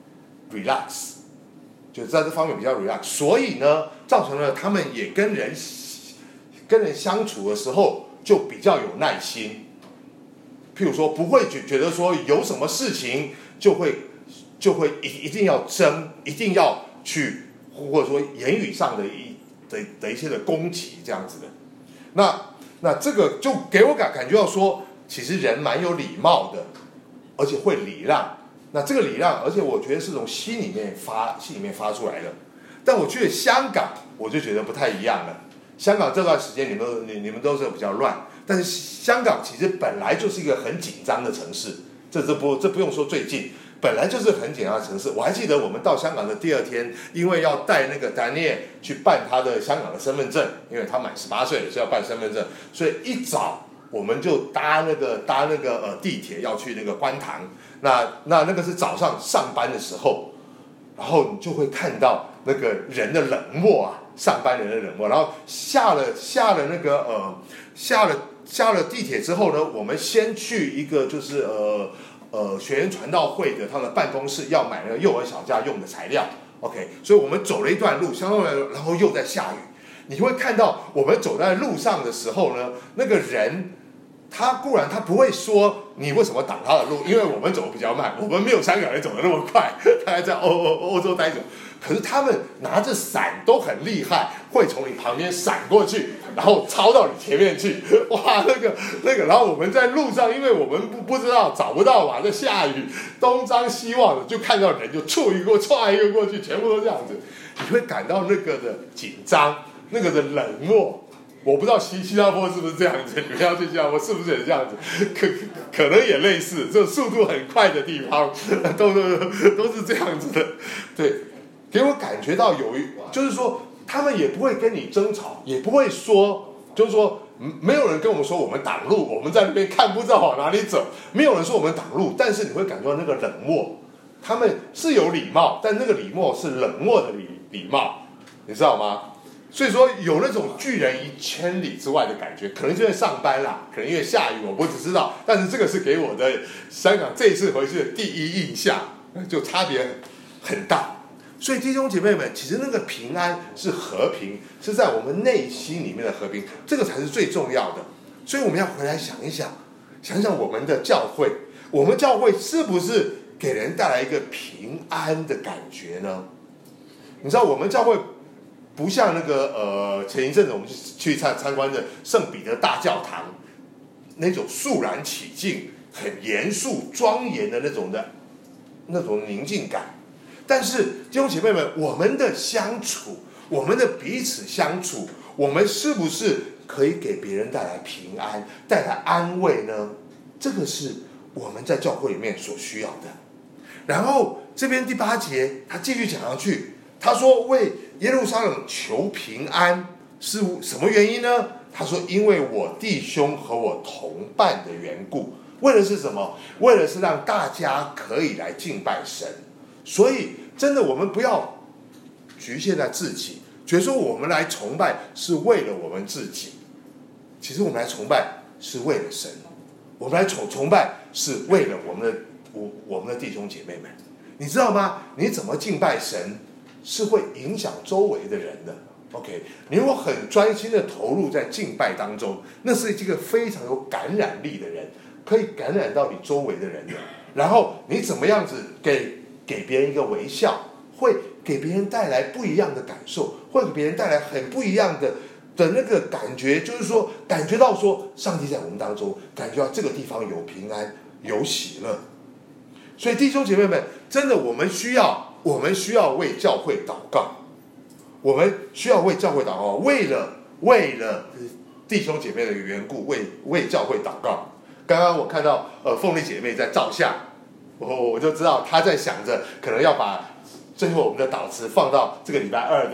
relax。就是在这方面比较 relax， 所以呢，造成了他们也跟人跟人相处的时候就比较有耐心。譬如说，不会觉觉得说有什么事情就会就会一一定要争，一定要去，或者说言语上的一的的一些的攻击这样子的。那那这个就给我感感觉到说，其实人蛮有礼貌的，而且会礼让。那这个礼让，而且我觉得是从心里面发心里面发出来的。但我去了香港，我就觉得不太一样了。香港这段时间你们你你们都是比较乱，但是香港其实本来就是一个很紧张的城市，这这不这不用说最近，本来就是很紧张的城市。我还记得我们到香港的第二天，因为要带那个丹尼尔去办他的香港的身份证，因为他满十八岁了，所以要办身份证，所以一早我们就搭那个搭那个呃地铁要去那个观塘。那那那个是早上上班的时候，然后你就会看到那个人的冷漠啊，上班人的冷漠。然后下了下了那个呃下了下了地铁之后呢，我们先去一个就是呃呃学员传道会的他们的办公室，要买那个幼儿小家用的材料。OK， 所以我们走了一段路，相当于然后又在下雨。你会看到我们走在路上的时候呢，那个人。他固然他不会说你为什么挡他的路，因为我们走得比较慢，我们没有香港人走得那么快，大概在欧欧欧洲待久。可是他们拿着伞都很厉害，会从你旁边闪过去，然后超到你前面去。哇，那个那个，然后我们在路上，因为我们不不知道找不到嘛，在下雨，东张西望的，就看到人就触一个踹一个过去，全部都这样子，你会感到那个的紧张，那个的冷漠。我不知道新新加坡是不是这样子，你们要去新加坡是不是也这样子？可可能也类似，这速度很快的地方，都都都是这样子的。对，给我感觉到有一，就是说他们也不会跟你争吵，也不会说，就是说没有人跟我们说我们挡路，我们在那边看不知道往哪里走，没有人说我们挡路，但是你会感觉到那个冷漠，他们是有礼貌，但那个礼貌是冷漠的礼礼貌，你知道吗？所以说有那种拒人于千里之外的感觉，可能就在上班啦，可能因为下雨我不知道，但是这个是给我的香港这一次回去的第一印象，就差别很大。所以弟兄姐妹们，其实那个平安是和平，是在我们内心里面的和平，这个才是最重要的。所以我们要回来想一想，想想我们的教会，我们教会是不是给人带来一个平安的感觉呢？你知道我们教会不像那个呃前一阵子我们去参参观的圣彼得大教堂那种肃然起敬、很严肃庄严的那种的那种宁静感。但是弟兄姐妹们，我们的相处，我们的彼此相处，我们是不是可以给别人带来平安、带来安慰呢？这个是我们在教会里面所需要的。然后这边第八节他继续讲下去，他说为耶路撒冷求平安是什么原因呢？他说因为我弟兄和我同伴的缘故。为的是什么？为的是让大家可以来敬拜神。所以真的我们不要局限在自己，觉得说我们来崇拜是为了我们自己，其实我们来崇拜是为了神，我们来崇崇拜是为了我们的我我们的弟兄姐妹们。你知道吗？你怎么敬拜神是会影响周围的人的。 OK， 你如果很专心的投入在敬拜当中，那是一个非常有感染力的人，可以感染到你周围的人的。然后你怎么样子给给别人一个微笑，会给别人带来不一样的感受，会给别人带来很不一样的的那个感觉，就是说感觉到说上帝在我们当中，感觉到这个地方有平安有喜乐。所以弟兄姐妹们，真的我们需要我们需要为教会祷告，我们需要为教会祷告，为了为了弟兄姐妹的缘故，为为教会祷告。刚刚我看到呃凤丽姐妹在照相，我我就知道她在想着可能要把最后我们的祷词放到这个礼拜二的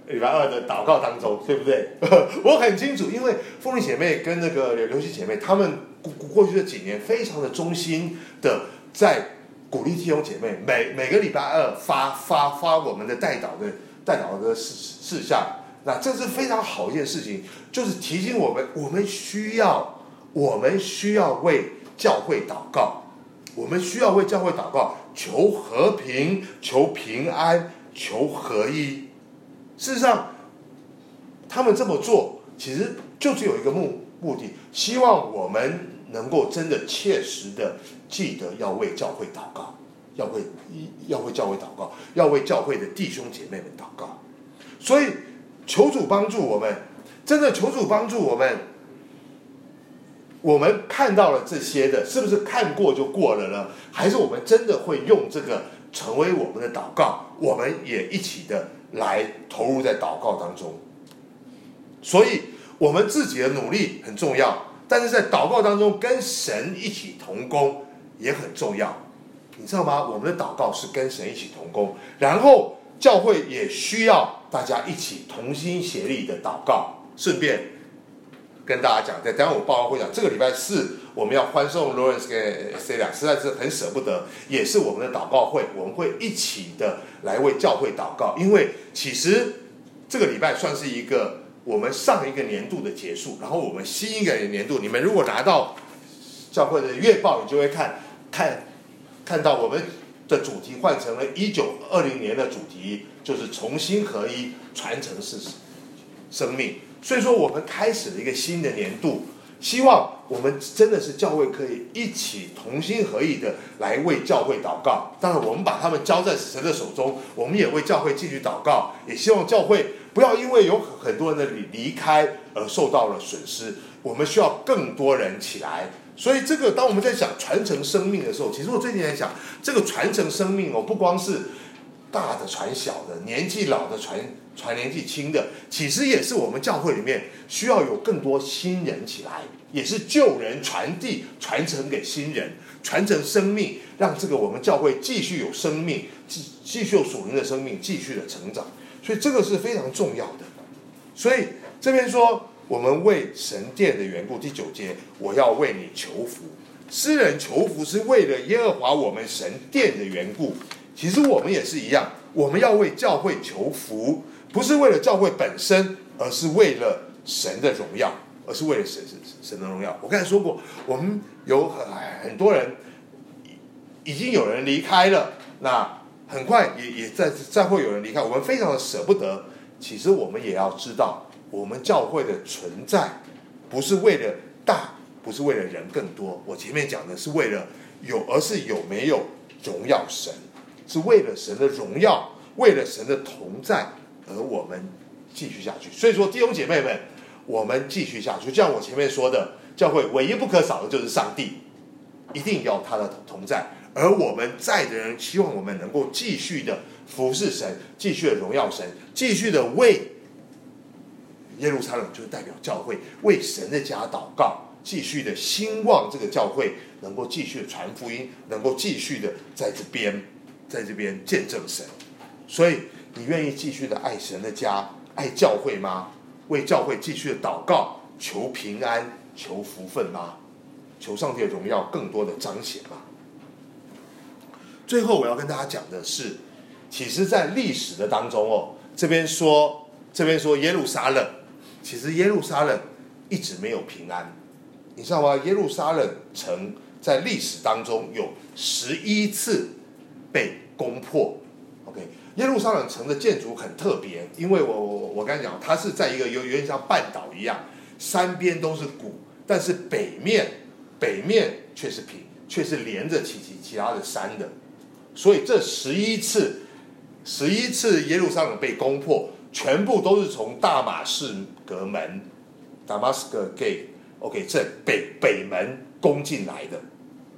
礼拜二的祷告当中，对不对？我很清楚，因为凤梨姐妹跟那个刘希姐妹，她们过去的几年非常的忠心的在鼓励弟兄姐妹，每每个礼拜二发发发我们的代祷的代祷的事事项。那这是非常好一件事情，就是提醒我们，我们需要我们需要为教会祷告，我们需要为教会祷告，求和平，求平安，求合一。事实上，他们这么做，其实就只有一个目目的，希望我们能够真的切实的记得要为教会祷告，要为要为教会祷告，要为教会的弟兄姐妹们祷告。所以，求主帮助我们，真的求主帮助我们。我们看到了这些的，是不是看过就过了呢？还是我们真的会用这个成为我们的祷告？我们也一起的来投入在祷告当中。所以我们自己的努力很重要，但是在祷告当中跟神一起同工也很重要，你知道吗？我们的祷告是跟神一起同工，然后教会也需要大家一起同心协力的祷告。顺便跟大家讲，在等一下我报告会讲，这个礼拜四我们要欢送 Lawrence 跟 Celia， 实在是很舍不得，也是我们的祷告会，我们会一起的来为教会祷告。因为其实这个礼拜算是一个我们上一个年度的结束，然后我们新一个年度，你们如果拿到教会的月报，你就会看看看到我们的主题换成了一九二零年的主题，就是重新合一，传承是生命。所以说我们开始了一个新的年度，希望我们真的是教会可以一起同心合意的来为教会祷告。当然我们把他们交在神的手中，我们也为教会继续祷告，也希望教会不要因为有很多人的离开而受到了损失，我们需要更多人起来。所以这个当我们在讲传承生命的时候，其实我最近在想，这个传承生命哦，不光是大的传小的，年纪老的传传年纪轻的，其实也是我们教会里面需要有更多新人起来，也是旧人传递传承给新人，传承生命，让这个我们教会继续有生命，继继续有属灵的生命，继续的成长。所以这个是非常重要的。所以这边说，我们为神殿的缘故，第九节，我要为你求福。诗人求福是为了耶和华我们神殿的缘故。其实我们也是一样，我们要为教会求福，不是为了教会本身，而是为了神的荣耀，而是为了神神的荣耀。我刚才说过，我们有很很多人已经有人离开了，那很快也也再再会有人离开，我们非常的舍不得。其实我们也要知道，我们教会的存在不是为了大，不是为了人更多。我前面讲的是为了有，而是有没有荣耀神。是为了神的荣耀，为了神的同在，而我们继续下去。所以说弟兄姐妹们，我们继续下去。就像我前面说的，教会唯一不可少的就是上帝，一定要他的同在。而我们在的人，希望我们能够继续的服侍神，继续的荣耀神，继续的为耶路撒冷，就是代表教会，为神的家祷告，继续的兴旺这个教会，能够继续的传福音，能够继续的在这边在这边见证神。所以你愿意继续的爱神的家，爱教会吗？为教会继续的祷告，求平安，求福分吗？求上帝的荣耀更多的彰显吗？最后我要跟大家讲的是，其实在历史的当中哦，这边说这边说耶路撒冷，其实耶路撒冷一直没有平安，你知道吗？耶路撒冷城在历史当中有十一次被攻破。 OK， 耶路撒冷城的建筑很特别，因为我我我刚才讲，它是在一个有有点像半岛一样，三边都是谷，但是北面北面却是平，却是连着其其其他的山的。所以这十一次十一次耶路撒冷被攻破，全部都是从大马士革门 Damascus Gate OK 这北北门攻进来的。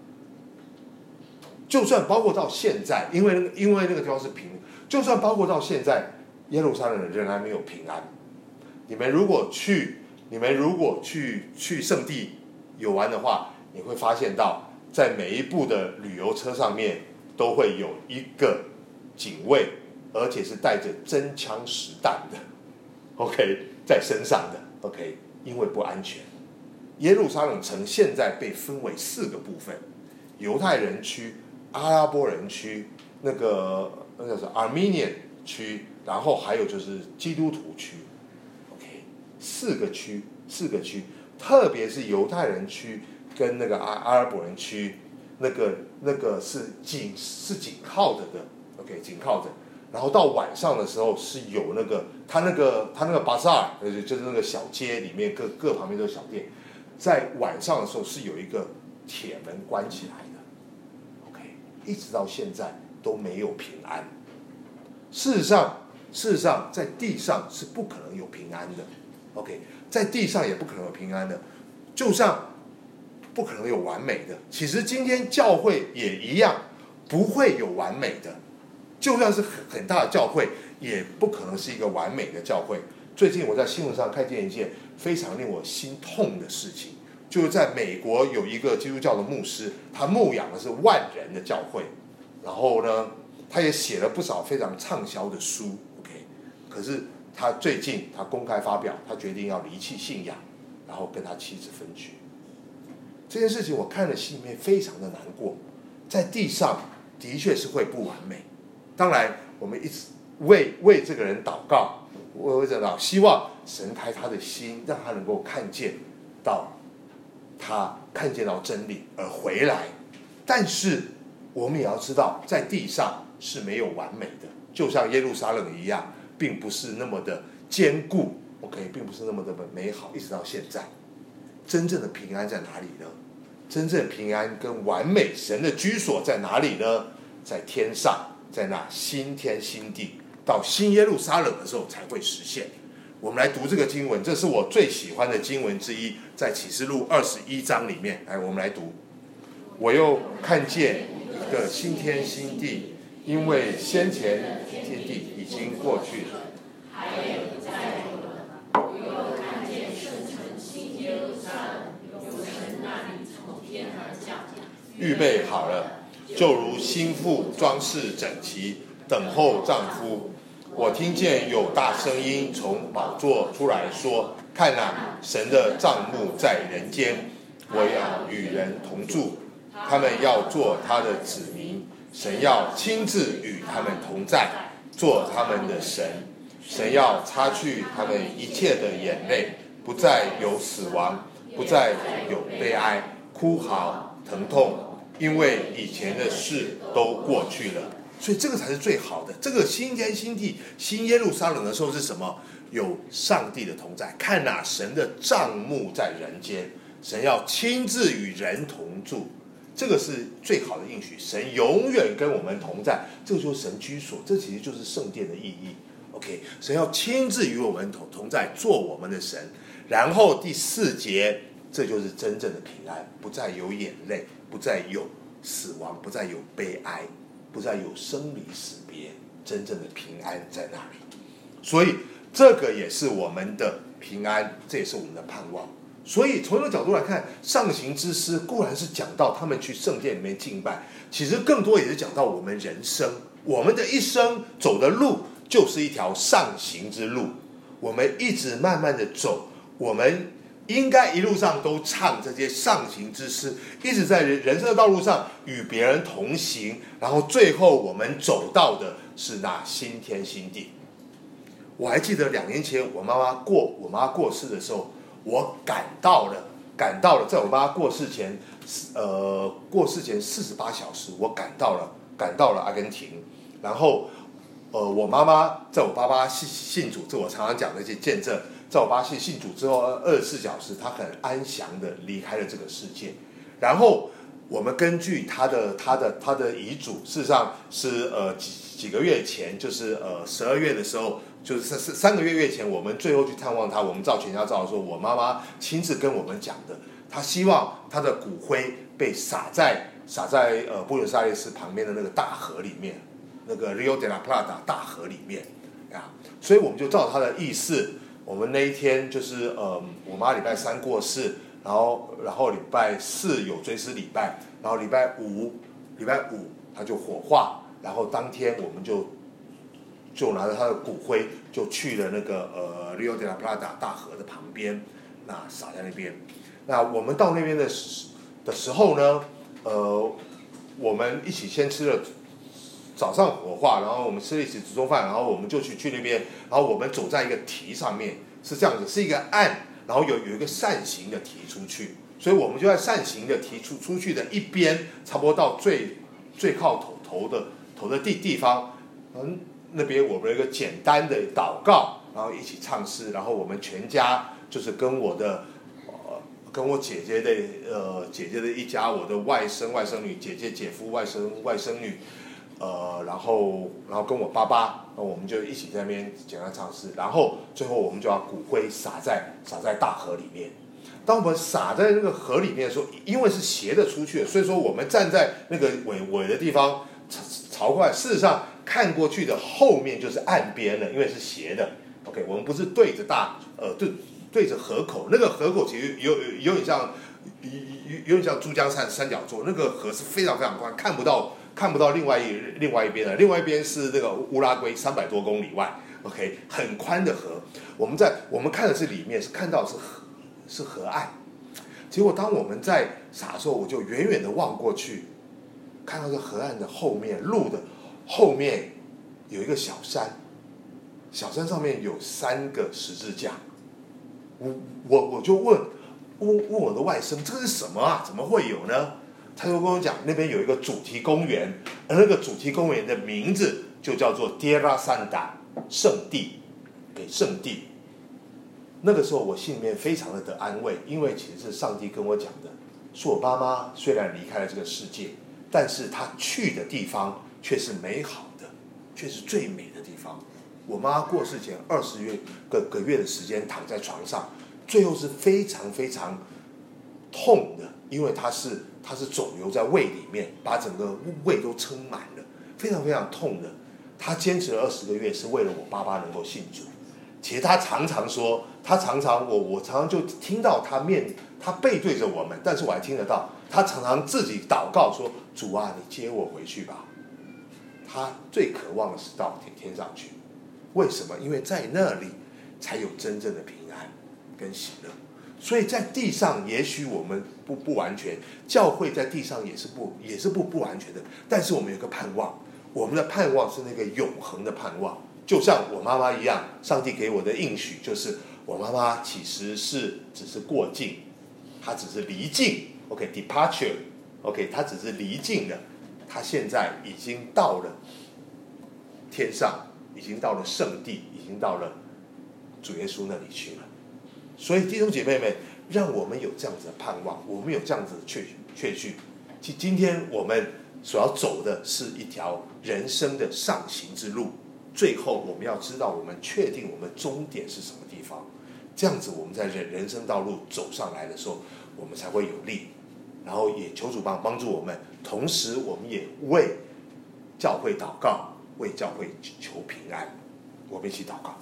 就算包括到现在，因为那个因为那个地方是平，就算包括到现在，耶路撒冷仍然没有平安。你们如果去，你们如果去去圣地游玩的话，你会发现到，在每一部的旅游车上面都会有一个警卫，而且是带着真枪实弹的， OK 在身上的 OK， 因为不安全。耶路撒冷城现在被分为四个部分：犹太人区、阿拉伯人区、那个那个是 Armenian 区，然后还有就是基督徒区。OK， 四个区，四个区，特别是犹太人区跟那个阿阿拉伯人区，那个那个是紧是紧靠着的 ，OK， 紧靠着。然后到晚上的时候是有那个他那个他那个 bazaar， 就是那个小街里面各各旁边都有小店，在晚上的时候是有一个铁门关起来的 ，OK， 一直到现在都没有平安。事实上，事实上在地上是不可能有平安的 ，OK， 在地上也不可能有平安的，就像不可能有完美的。其实今天教会也一样，不会有完美的。就算是很大的教会，也不可能是一个完美的教会。最近我在新闻上看见一件非常令我心痛的事情，就是在美国有一个基督教的牧师，他牧养的是万人的教会，然后呢，他也写了不少非常畅销的书 ，OK， 可是他最近他公开发表，他决定要离弃信仰，然后跟他妻子分居。这件事情我看了心里面非常的难过，在地上的确是会不完美。当然，我们一直为为这个人祷告，为这个祷，希望神开他的心，让他能够看见到他看见到真理而回来。但是我们也要知道，在地上是没有完美的，就像耶路撒冷一样，并不是那么的坚固 ，OK， 并不是那么的美好，一直到现在。真正的平安在哪里呢？真正的平安跟完美，神的居所在哪里呢？在天上。在那新天新地，到新耶路撒冷的时候才会实现。我们来读这个经文，这是我最喜欢的经文之一，在启示录二十一章里面。来，我们来读。我又看见一个新天新地，因为先前天地已经过去了。还有在我又看见圣城新耶路撒冷由神那里从天而降，预备好了。就如新妇装饰整齐，等候丈夫。我听见有大声音从宝座出来说：看啊，神的帐幕在人间，我要与人同住，他们要做他的子民，神要亲自与他们同在，做他们的神。神要擦去他们一切的眼泪，不再有死亡，不再有悲哀、哭嚎、疼痛，因为以前的事都过去了。所以这个才是最好的。这个新天新地新耶路撒冷的时候是什么？有上帝的同在。看哪，神的帐幕在人间，神要亲自与人同住，这个是最好的应许。神永远跟我们同在，这个就是神居所，这其实就是圣殿的意义。 OK， 神要亲自与我们同同在，做我们的神。然后第四节，这就是真正的平安，不再有眼泪，不再有死亡，不再有悲哀，不再有生离死别，真正的平安在那里。所以这个也是我们的平安，这也是我们的盼望。所以从这个角度来看，上行之诗固然是讲到他们去圣殿里面敬拜，其实更多也是讲到我们人生，我们的一生走的路就是一条上行之路，我们一直慢慢的走，我们应该一路上都唱这些上行之诗，一直在人生的道路上与别人同行，然后最后我们走到的是那新天新地。我还记得两年前我妈妈过我妈过世的时候，我赶到了，赶到了，在我妈过世前，呃，过世前四十八小时，我赶到了，赶到了阿根廷，然后，呃，我妈妈在我爸爸信信主，这我常常讲的一些见证，在我爸信信主之后二十四小时，他很安详的离开了这个世界。然后我们根据他的他的他的遗嘱，事实上是呃几几个月前，就是呃十二月的时候。就是三三个月月前，我们最后去探望他，我们照全家照的时候，我妈妈亲自跟我们讲的，她希望她的骨灰被撒在撒在呃布宜诺斯艾利斯旁边的那个大河里面，那个 Rio de la Plata 大河里面啊，所以我们就照她的意思，我们那一天就是呃我妈礼拜三过世，然后然后礼拜四有追思礼拜，然后礼拜五礼拜五她就火化，然后当天我们就。 就拿着他的骨灰就去了那个呃 Rio de la Plata 大河的旁边，那撒在那边。那我们到那边的时的时候呢，呃，我们一起先吃了早上火化，然后我们吃了一起煮中饭，然后我们就去去那边，然后我们走在一个堤上面，是这样子，是一个岸，然后有有一个扇形的堤出去，所以我们就在扇形的堤出出去的一边，差不多到最最靠头头的头的地地方，嗯，那边我们有一个简单的祷告，然后一起唱诗，然后我们全家就是跟我的。跟我姐姐的呃姐姐的一家，我的外甥外甥女，姐姐姐夫外甥外甥女，呃，然后然后跟我爸爸，那我们就一起在那边简单唱诗，然后最后我们就把骨灰撒在撒在大河里面。当我们撒在那个河里面的时候，因为是斜的出去，所以说我们站在那个尾尾的地方朝朝过来，事实上看过去的后面就是岸边了，因为是斜的。OK， 我们不是对着大呃对。对着河口，那个河口其实有有有点像有有点像珠江三三角洲，那个河是非常非常宽，看不到看不到另外一另外一边的，另外一边是那个乌拉圭三百多公里外 ，OK， 很宽的河。我们在我们看的是里面，是看到是河是河岸。结果当我们在撒的时候，我就远远的望过去，看到这河岸的后面，路的后面有一个小山，小山上面有三个十字架。我我我就问问问我的外甥，这个是什么啊？怎么会有呢？他就跟我讲，那边有一个主题公园，而那个主题公园的名字就叫做 Tierra Santa， 圣地，给圣地。那个时候我心里面非常的得安慰，因为其实是上帝跟我讲的，说我爸妈虽然离开了这个世界，但是他去的地方却是美好的，却是最美的地方。我妈过世前二十月个个月的时间躺在床上，最后是非常非常痛的，因为她是她是肿瘤在胃里面，把整个胃都撑满了，非常非常痛的。她坚持了二十个月，是为了我爸爸能够信主。其实她常常说，她常常我我常常就听到她面她背对着我们，但是我还听得到，她常常自己祷告说：“主啊，你接我回去吧。”她最渴望的是到天天上去。为什么？因为在那里才有真正的平安跟喜乐。所以在地上也许我们不不完全，教会在地上也是不也是不不完全的，但是我们有个盼望，我们的盼望是那个永恒的盼望。就像我妈妈一样，上帝给我的应许就是我妈妈其实是只是过境，她只是离境 OK departure OK 她只是离境了，她现在已经到了天上，已经到了圣地，已经到了主耶稣那里去了。所以弟兄姐妹们，让我们有这样子的盼望，我们有这样子的确确据。其实今天我们所要走的是一条人生的上行之路，最后我们要知道，我们确定我们终点是什么地方，这样子我们在人人生道路走上来的时候，我们才会有力。然后也求主帮帮助我们，同时我们也为教会祷告，为教会求平安。我们一起祷告。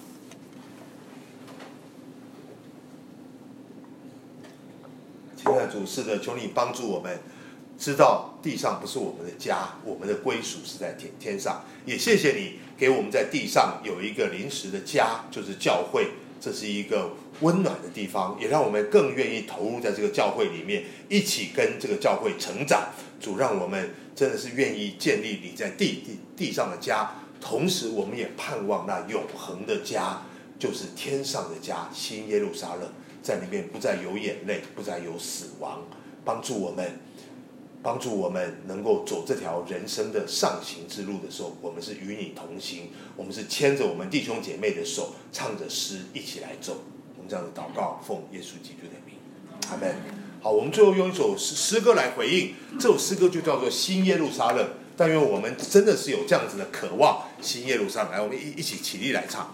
亲爱的主，是的，求你帮助我们知道地上不是我们的家，我们的归属是在天天上。也谢谢你给我们在地上有一个临时的家，就是教会，这是一个温暖的地方，也让我们更愿意投入在这个教会里面，一起跟这个教会成长。主，让我们真的是愿意建立你在地地地上的家，同时我们也盼望那永恒的家，就是天上的家，新耶路撒冷，在里面不再有眼泪，不再有死亡。帮助我们帮助我们能够走这条人生的上行之路的时候，我们是与你同行，我们是牵着我们弟兄姐妹的手，唱着诗一起来走。我们这样的祷告，奉耶稣基督的名，阿们。好，我们最后用一首诗歌来回应，这首诗歌就叫做新耶路撒冷。但愿我们真的是有这样子的渴望，新耶路撒冷，来，我们一一起起立来唱。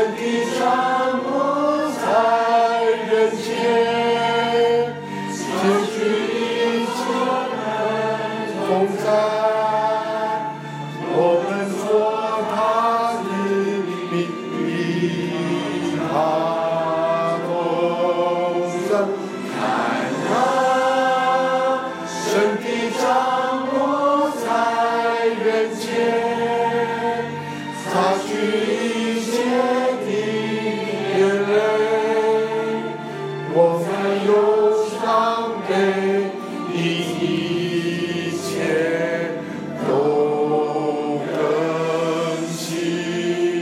神的帐幕在人间，解去一切风灾。我们做他的名，与他同生。看啊，神的帐幕在人间，擦去一切的眼泪，我们忧伤悲一切都更新。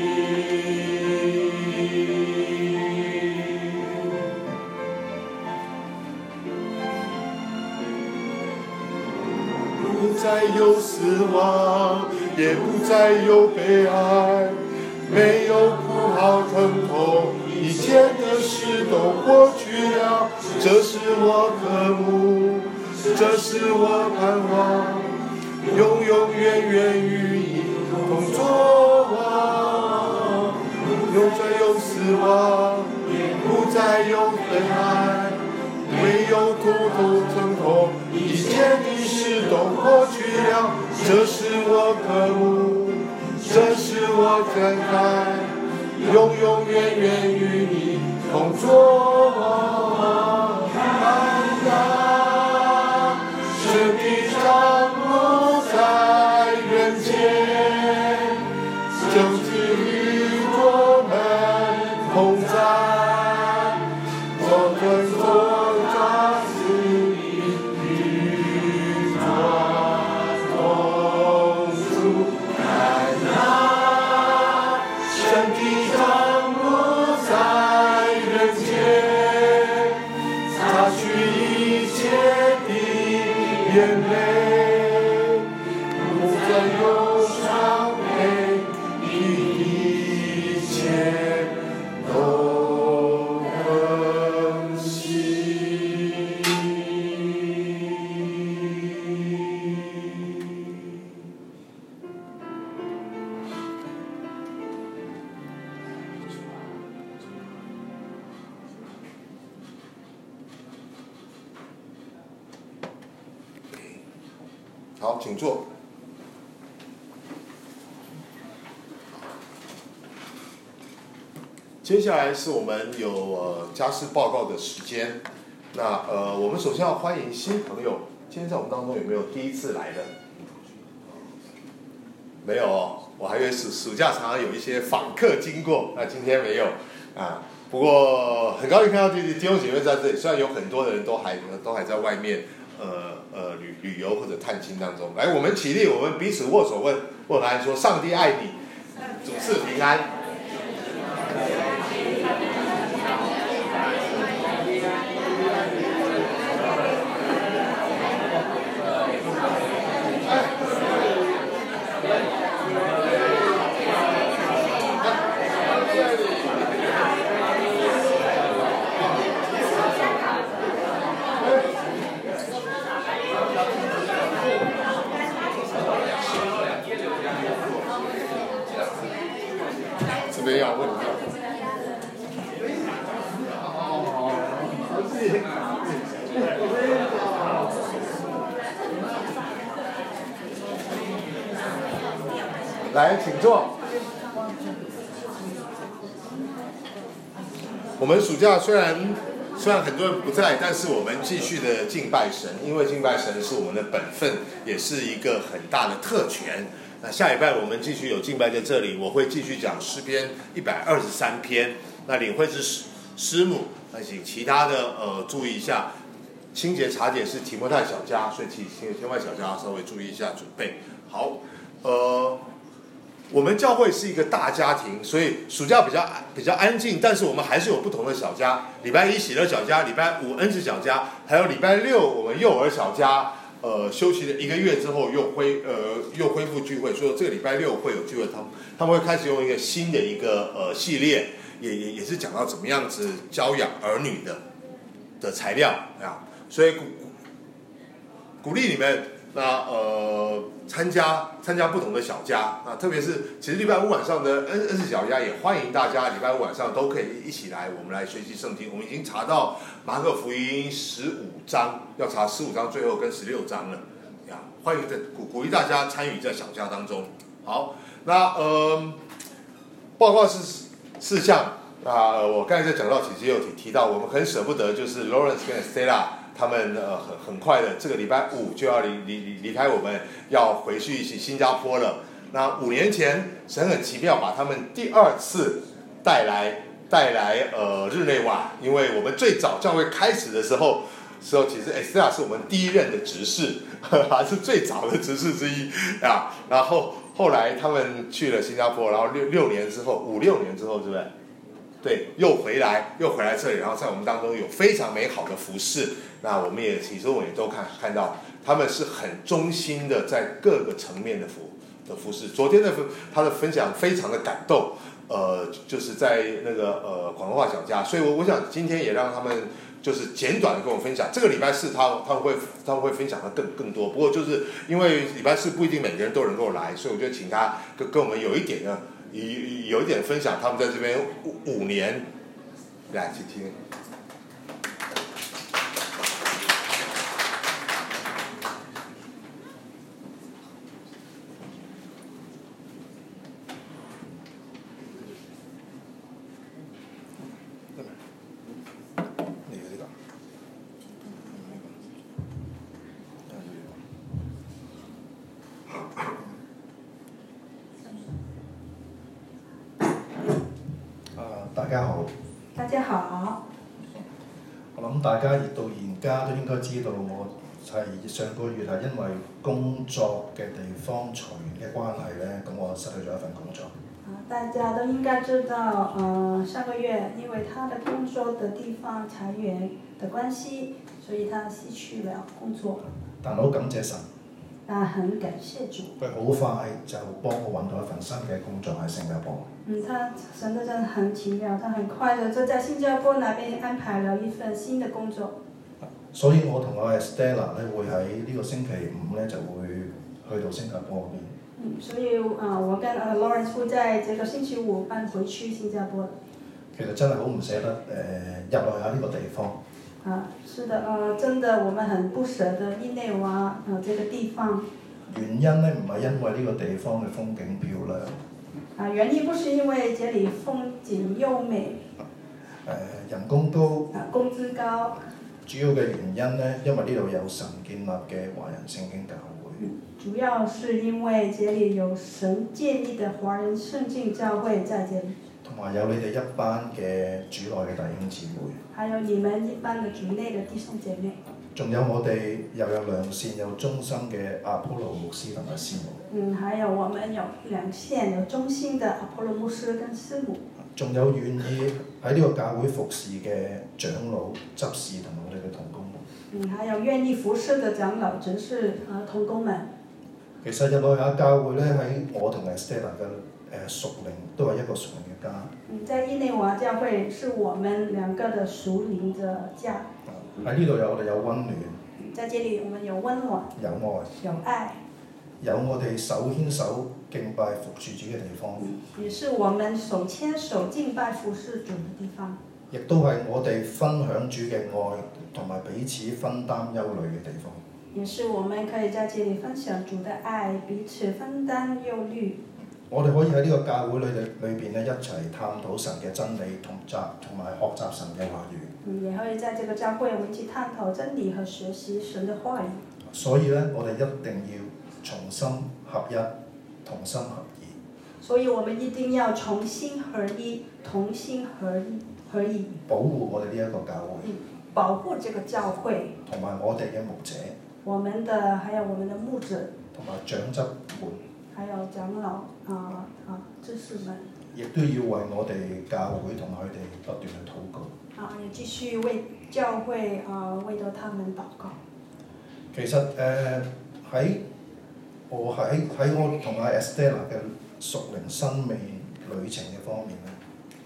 不再有死亡，也不再有悲哀，没有哭嚎疼痛，一切的事都过去了。这是我渴慕，这是我盼望，永永远远与你同作王。不再有死亡，不再有悲哀，没有苦痛疼痛，一切的事都过去了。这是我渴慕，这是我等待，永永远远与你同作王。看啊，神的帐幕在人间，就是与我们同在。我们做他是与他同住。看啊，神的帐幕在人间，擦去一切的眼泪，不再忧伤悲，一切都更新。好，请坐。接下来是我们有呃家事报告的时间。那呃，我们首先要欢迎新朋友。今天在我们当中有没有第一次来的？没有哦，我还以为暑暑假常常有一些访客经过，那今天没有啊。不过很高兴看到弟弟兄姐妹在这里，虽然有很多的人都还都还在外面呃呃旅旅游或者探亲当中。来，我们起立，我们彼此握手问问安，说上帝爱你，主赐平安。这边要问一下。来，请坐。我们暑假虽然虽然很多人不在，但是我们继续的敬拜神，因为敬拜神是我们的本分，也是一个很大的特权。那下礼拜我们继续有敬拜在这里，我会继续讲诗篇一百二十三篇。那领会是师师母，那请其他的呃注意一下。清洁茶点是提摩太小家，所以请提摩太小家稍微注意一下准备。好，呃。我们教会是一个大家庭，所以暑假比较比较安静，但是我们还是有不同的小家。礼拜一喜乐小家，礼拜五恩慈小家，还有礼拜六我们幼儿小家。呃，休息了一个月之后又恢呃又恢复聚会，所以这个礼拜六会有聚会，他们他们会开始用一个新的一个呃系列，也也也是讲到怎么样子教养儿女的的材料啊，所以鼓鼓励你们那呃参加参加不同的小家啊，特别是其实礼拜五晚上的恩恩赐小家也欢迎大家礼拜五晚上都可以一起来，我们来学习圣经。我们已经查到马可福音十五章，要查十五章最后跟十六章了呀，欢迎鼓鼓励大家参与在小家当中。好，那呃报告事事项啊、呃，我刚才在讲到其实有提提到，我们很舍不得就是 Lawrence 跟 Stella。他们呃很很快的，这个礼拜五就要离离离离开我们，要回去新加坡了。那五年前，神很奇妙把他们第二次带来带来呃日内瓦，因为我们最早教会开始的时候，时候其实 Estella 是我们第一任的执事，还是最早的执事之一啊。然后后来他们去了新加坡，然后六六年之后，五六年之后，是不是？对，又回来，又回来这里，然后在我们当中有非常美好的服事。那我们也其实我们也都看看到，他们是很忠心的，在各个层面的服的服事。昨天的他的分享非常的感动，呃，就是在那个呃广东话小家，所以我我想今天也让他们就是简短的跟我分享。这个礼拜四他他们会他们会分享的更更多，不过就是因为礼拜四不一定每个人都能够来，所以我就请他跟跟我们有一点的。有有一点分享，他们在这边五五年，来去听。 大家好， 大家好。 我諗大家到而家都應該知道，我係上個月係因為工作嘅地方裁員嘅關係咧，咁我失去咗一份工作。 啊，大家都應該知道，呃，上個月因為他的工作的地方裁員的關係，所以他失去了工作。 但好感謝神。 啊，很感謝主。 佢好快就幫我揾到一份新嘅工作喺新加坡。 嗯，他神的真的很奇妙，他很快的就在新加坡那邊安排了一份新的工作。 所以我同我嘅 Stella 咧會喺呢個星期五咧就會去到新加坡嗰邊。 嗯，所以啊、呃，我跟啊 Lawrence 會在這個星期五搬回去新加坡。 其實真係好唔捨得誒入落下呢個地方。 啊，是的，呃，真的，我們很不捨得日內瓦呃這個地方。 原因咧唔係因為呢個地方嘅風景漂亮。 啊，原因不是因為這裡風景優美。 誒、呃，人工高。 啊，工資高。 主要嘅原因咧，因為呢度有神建立嘅華人聖經教會。 嗯，主要是因為這裡有神建立的華人聖經教會在這裡。 同埋有你哋一班嘅主內嘅弟兄姊妹。 還有你們一班嘅主內嘅弟兄姐妹。 仲有我哋又有良善有忠心嘅阿波羅牧師同埋師母。 嗯，還有我們有良善有忠心嘅阿波羅牧師跟師母。 仲有願意喺呢個教會服侍嘅長老、執事同埋我哋嘅同工們。 嗯，還有願意服侍嘅長老、執事和同工們。 其實日內瓦教會咧喺我同埋 Stella 嘅誒屬靈都係一個屬靈嘅家。 嗯，在日內瓦教會是我們兩個的屬靈嘅家。 喺呢度有我哋有溫暖。 在這裡我們有溫暖。 有愛。 有愛。 有我哋手牽手敬拜服侍主嘅地方。 也是我們手牽手敬拜服侍主嘅地方。 亦都係我哋分享主嘅愛同埋彼此分擔憂慮嘅地方。 也是我們可以在這裡分享主的愛，彼此分擔憂慮。 我哋可以喺呢個教會裏裏邊咧一齊探討神嘅真理同習同埋學習神嘅話語。 嗯，也可以在這個教會我們一起探討真理和學習神的話語。 所以咧，我哋一定要重心合一，同心合意。 所以我們一定要重心合一，同心合意合意。 保護我哋呢一個教會。 嗯，保護這個教會。 同埋我哋嘅牧者。 我們的，還有我們的牧者。 同埋長執們。 還有長老啊啊，執事們。 亦都要為我哋教會同埋佢哋不斷去禱告。 啊，也繼續為教會啊，為到他們禱告。 其實誒喺、呃、我喺喺我同阿 Estella 嘅屬靈生命旅程嘅方面咧，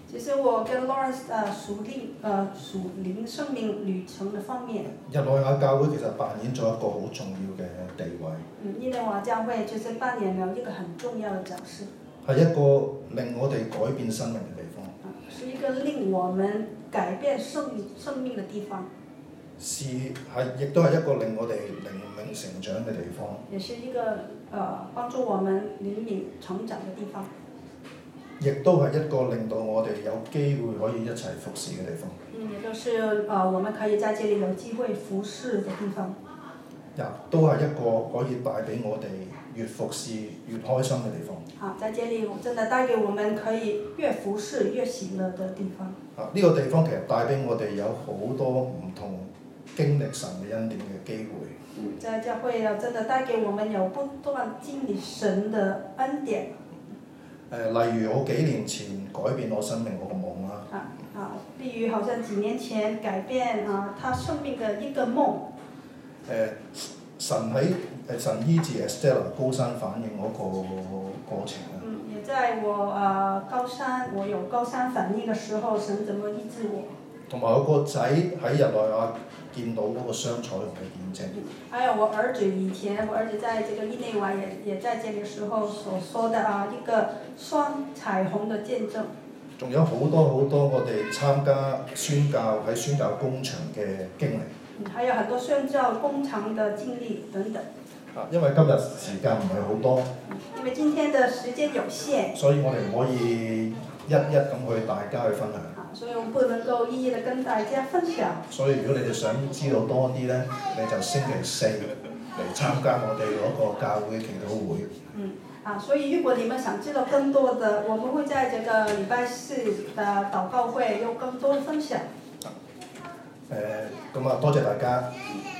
其实我跟 Lawrence 呃属灵呃属灵生命旅程的方面， 日內瓦教會其實扮演咗一個好重要嘅地位。 嗯，日內瓦教會就是扮演了一個很重要的角色。 係一個令我哋改變生命嘅地方。 啊，是一個令我們改變生生命的地方。 是係，亦都係一個令我哋靈命成長嘅地方。 也是一個呃幫助我們靈命成長的地方。 亦都係一個令到我哋有機會可以一齊服侍嘅地方。 嗯，也就是呃我們可以在這裡有機會服侍的地方。 呀，都係一個可以帶俾我哋越服侍越開心嘅地方。 啊，在這裡真的帶給我們可以越服侍越喜樂的地方。 啊，呢、這個地方其實帶俾我哋有好多唔同經歷神嘅恩典嘅機會。 嗯，在教會啊，真的帶給我們有不斷經歷神的恩典。 誒、呃，例如我幾年前改變我生命嗰個夢啦。 啊啊，例如好像幾年前改變啊，他生命的一個夢。誒、 呃，神喺誒神醫治 Estella 高山反應嗰個過程啊。 嗯，也在我啊高山，我有高山反應嘅時候，神怎麼醫治我？ 同埋我個仔喺日內瓦見到嗰個雙彩虹嘅見證。 還有我兒子以前，我兒子在這個日內瓦也也在這個時候所說的啊一個雙彩虹的見證。 仲有好多好多我哋參加宣教喺宣教工場嘅經歷。 嗯，還有很多宣教工場的經歷等等。 啊，因為今日時間唔係好多。 因為今天的時間有限。 所以我哋唔可以一一咁去大家去分享。 所以我們不能夠一一的跟大家分享。 所以如果你哋想知道多啲呢，你就星期四嚟參加我哋嗰個教會祈禱會。 嗯，啊，所以如果你們想知道更多的，我們會在這個禮拜四的禱告會有更多的分享。 誒，咁啊，多謝大家。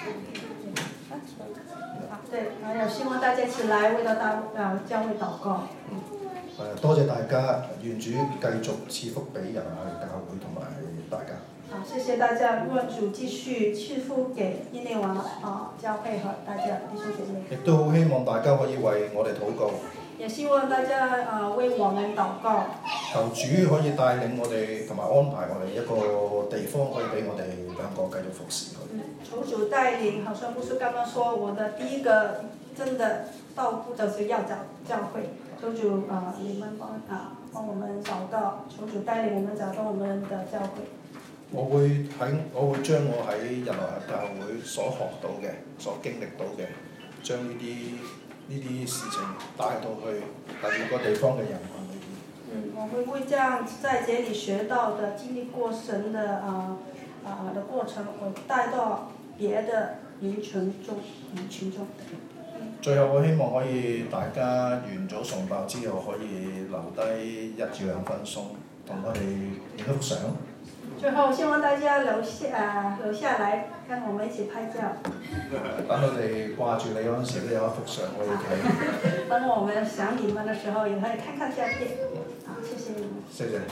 啊，對，還有希望大家一起來為到大啊教會禱告。 誒，多謝大家，願主繼續賜福俾人啊教會同埋大家。 好，謝謝大家，願主繼續賜福給日內瓦啊教會和大家弟兄姐妹。 亦都好希望大家可以為我哋禱告。 也希望大家啊為我們禱告。 求主可以帶領我哋同埋安排我哋一個地方，可以俾我哋兩個繼續服侍佢。 嗯，求主帶領，好像牧師剛剛說，我的第一個真的道路就是要找教會。求主啊，你們幫啊幫我們找到，求主帶領我們找到我們的教會。 我會喺我會將我喺日內瓦教會所學到嘅、所經歷到嘅，將呢啲呢啲事情帶到去第二個地方嘅人群裏邊。 嗯，我們會將在這裡學到的、經歷過神的啊啊的過程，我帶到別的人群中，人群中。 最後我希望可以大家完咗崇拜之後，可以留低一至兩分鐘，同我哋影一幅相。 最後希望大家留下啊留下來，跟我們一起拍照。 等我哋掛住你嗰陣時，都有一幅相可以睇。 當我們想你們的時候，也可以看看照片。好，謝謝你們。 謝謝。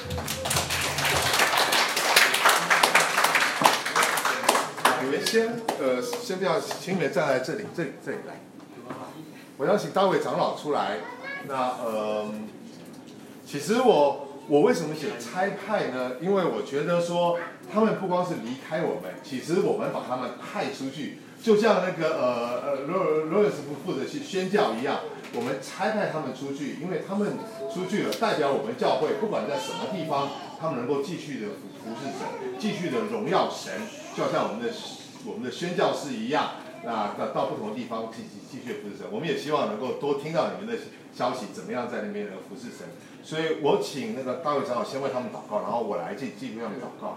你們先，呃，先不要，請你們站在這裡，這裡，這裡來。我邀請大衛長老出來。那，呃，其實我，我為什麼寫差派呢？因為我覺得說，他們不光是離開我們，其實我們把他們派出去，就像那個，呃，呃，羅羅爾斯夫負責去宣教一樣，我們差派他們出去，因為他們出去了，代表我們教會，不管在什麼地方，他們能夠繼續的服侍神，繼續的榮耀神。就好像我們的我們的宣教士一樣，那到到不同的地方繼繼繼續服侍神。我們也希望能夠多聽到你們的消息，怎麼樣在那邊能夠服侍神。所以我請那個大衛長老先為他們禱告，然後我來繼繼續為他們禱告。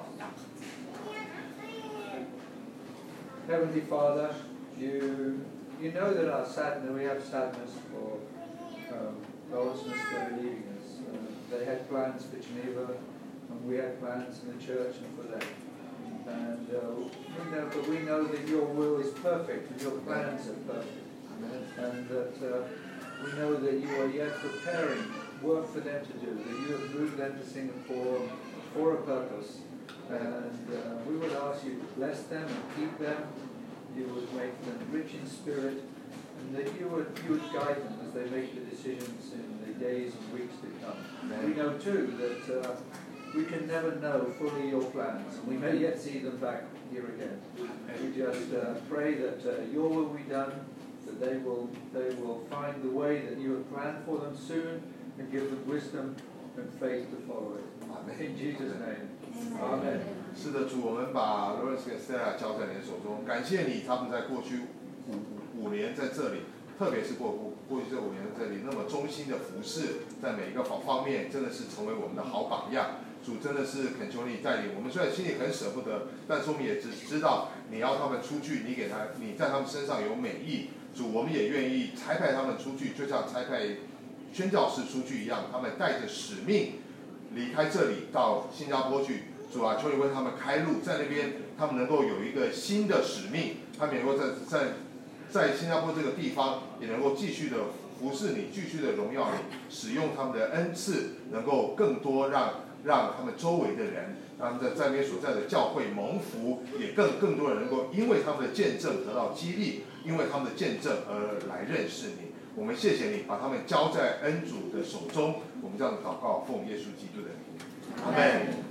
Heavenly Father, you you know that our sadness, we have sadness for um, those that are leaving us. Uh, they had plans for Geneva, and we had plans in the church and for them. And uh, we know, but we know that your will is perfect and your plans are perfect. And that uh, we know that you are yet preparing work for them to do, that you have moved them to Singapore for a purpose. And uh, we would ask you to bless them and keep them. You would make them rich in spirit, and that you would, you would guide them as they make the decisions in the days and weeks to come. Amen. We know too that uh, we can never know fully your plans, and we may yet see them back here again. And we just uh, pray that uh, your will be done, that they will they will find the way that you have planned for them soon, and give them wisdom and faith to follow it. In Jesus' name, Amen. 是的，主，我们把 Lawrence 跟 Stella 交在你的手中，感谢你，他们在过去五五年在这里，特别是过过过去这五年在这里那么忠心的服侍，在每一个方方面真的是成为我们的好榜样。主真的是恳求你带领我们，虽然心里很舍不得，但是我们也只知道你要他们出去，你给他，你在他们身上有美意。主，我们也愿意差派他们出去，就像差派宣教士出去一样，他们带着使命离开这里到新加坡去。主啊，求你为他们开路，在那边他们能够有一个新的使命，他们能够在在在新加坡这个地方也能够继续的服侍你，继续的荣耀你，使用他们的恩赐，能够更多让让他们周围的人，让他们在在那边所在的教会蒙福，也更更多人能够因为他们的见证得到激励，因为他们的见证而来认识你。我们谢谢你，把他们交在恩主的手中。我们这样的祷告，奉耶稣基督的名，阿门。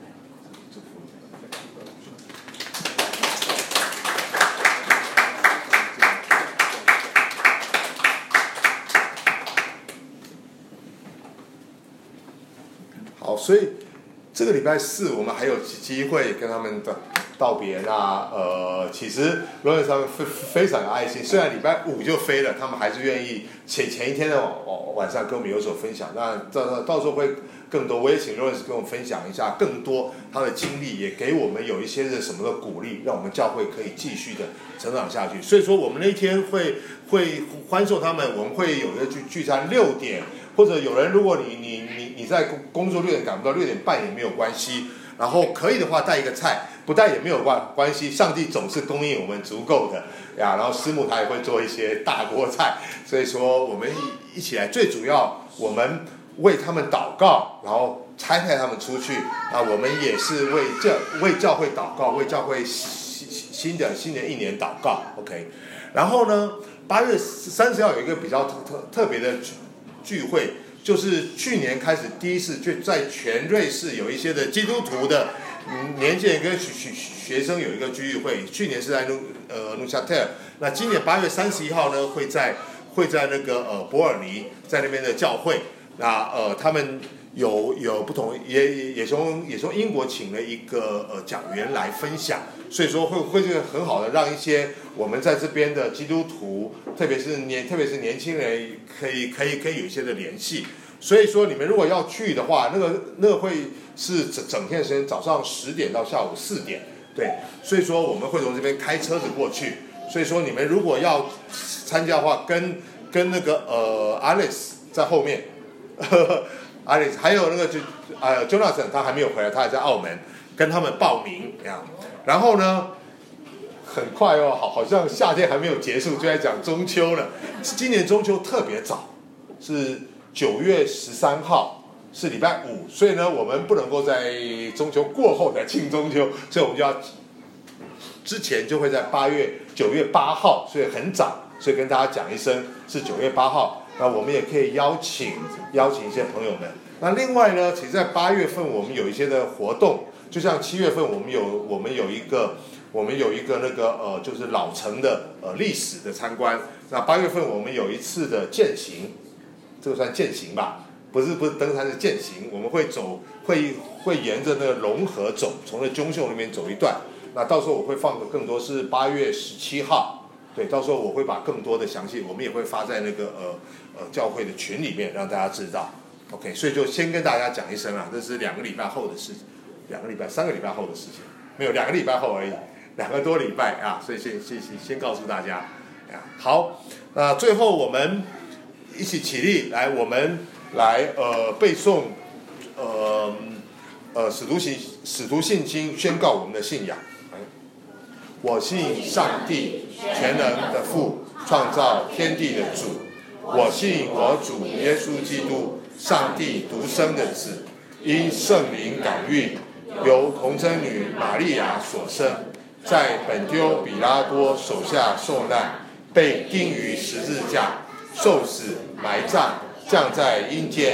好，所以这个礼拜四我们还有机会跟他们的道别啊。呃，其实罗恩他们非非常有爱心，虽然礼拜五就飞了，他们还是愿意前前一天的晚上跟我们有所分享。那到到时候会更多，我也请罗恩跟我们分享一下更多他的经历，也给我们有一些的什么的鼓励，让我们教会可以继续的成长下去。所以说，我们那天会会欢送他们，我们会有一个聚聚餐六点。或者有人，如果你你你你在工作六点赶不到，六点半也没有关系。然后可以的话带一个菜，不带也没有关关系。上帝总是供应我们足够的呀。然后师母他也会做一些大锅菜，所以说我们一一起来，最主要我们为他们祷告，然后差派他们出去。啊，我们也是为教为教会祷告，为教会新新的新的一年祷告。OK， 然后呢，八月三十号有一个比较特特特别的聚会，就是去年开始第一次就在全瑞士有一些的基督徒的年轻人跟学学生有一个聚会。去年是在努呃努夏特尔，那今年八月三十一号呢会在会在那个呃伯尔尼，在那边的教会。那呃他们有有不同，也也从也从英国请了一个呃讲员来分享，所以说会会是很好的让一些我们在这边的基督徒，特别是年特别是年轻人可以可以可以有一些的联系。所以说你们如果要去的话，那个那个会是整整天的时间，早上十点到下午四点，对，所以说我们会从这边开车子过去。所以说你们如果要参加的话，跟跟那个呃 Alex 在后面。呵呵Alex 还有那个就呃 Jonathan 他还没有回来，他还在澳门，跟他们报名呀。然后呢，很快哦，好好像夏天还没有结束，就在讲中秋了。今年中秋特别早，是九月十三号，是礼拜五，所以呢，我们不能够在中秋过后来庆中秋，所以我们就要之前就会在八月九月八号，所以很早，所以跟大家讲一声是九月八号。那我们也可以邀请邀请一些朋友们。那另外呢，其实在八月份我们有一些的活动，就像七月份我们有我们有一个我们有一个那个呃就是老城的呃历史的参观。那八月份我们有一次的健行，这个算健行吧？不是不是登山是健行，我们会走会会沿着那个龙河走，从那中秀那边走一段。那到时候我会放的更多是八月十七号。对，到时候我会把更多的详细，我们也会发在那个呃呃教会的群里面，让大家知道。OK， 所以就先跟大家讲一声啊，这是两个礼拜后的事情，两个礼拜、三个礼拜后的事情，没有两个礼拜后而已，两个多礼拜啊，所以先先先告诉大家啊。好，那最后我们一起起立来，我们来呃背诵呃呃使徒信使徒信经，宣告我们的信仰。我信上帝全能的父，创造天地的主。我信我主耶稣基督，上帝独生的子，因圣灵感孕，由童贞女玛利亚所生，在本丢比拉多手下受难，被钉于十字架，受死埋葬，降在阴间，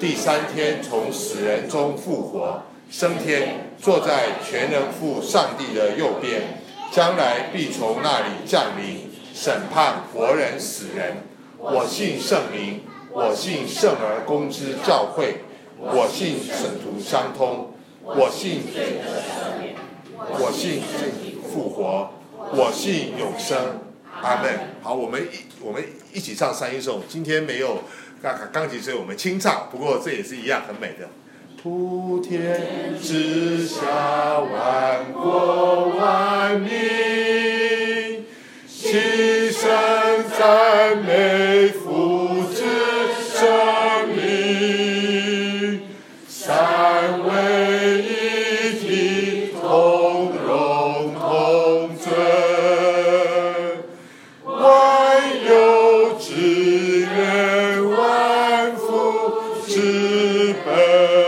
第三天从死人中复活，升天，坐在全能父上帝的右边，将来必从那里降临，审判活人死人。我信圣灵，我信圣而公之教会，我信圣徒相通，我信我信复活，我信永生。阿们。好，我们一我们一起唱三一颂。今天没有钢钢琴，所以我们清唱，不过这也是一样很美的。普天之下，万国万民，齐声赞美父之生命，三位一体，同荣同尊，万有之源，万福之本。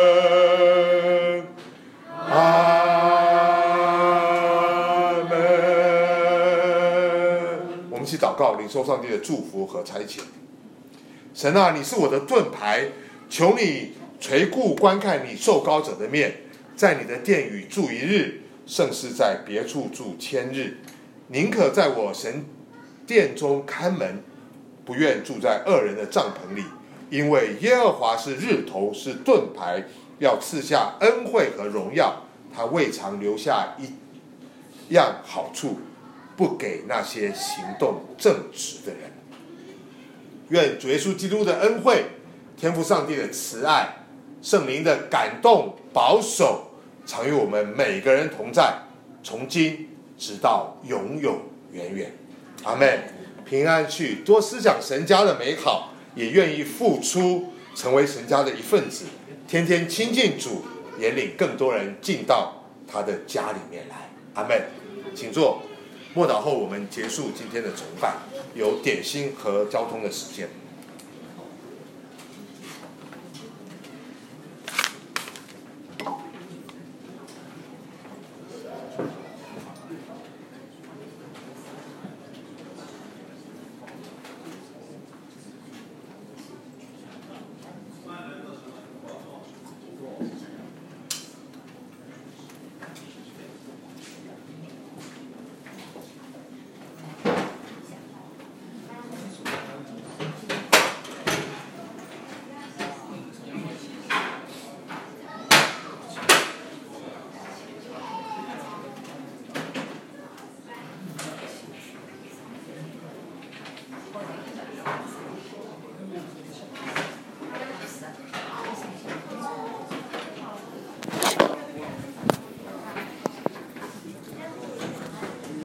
一起祷告，领受上帝的祝福和差遣。神啊，你是我的盾牌，求你垂顾观看你受膏者的面，在你的殿宇住一日，胜似在别处住千日。宁可在我神殿中看门，不愿住在恶人的帐篷里。因为耶和华是日头，是盾牌，要赐下恩惠和荣耀。他未尝留下一样好处，不给那些行动正直的人。愿主耶稣基督的恩惠、天父上帝的慈爱、圣灵的感动、保守，常与我们每个人同在，从今直到永永远远。阿们。平安去，多思想神家的美好，也愿意付出，成为神家的一份子，天天亲近主，也领更多人进到他的家里面来。阿们。请坐。默祷后，我们结束今天的崇拜，有点心和交通的时间。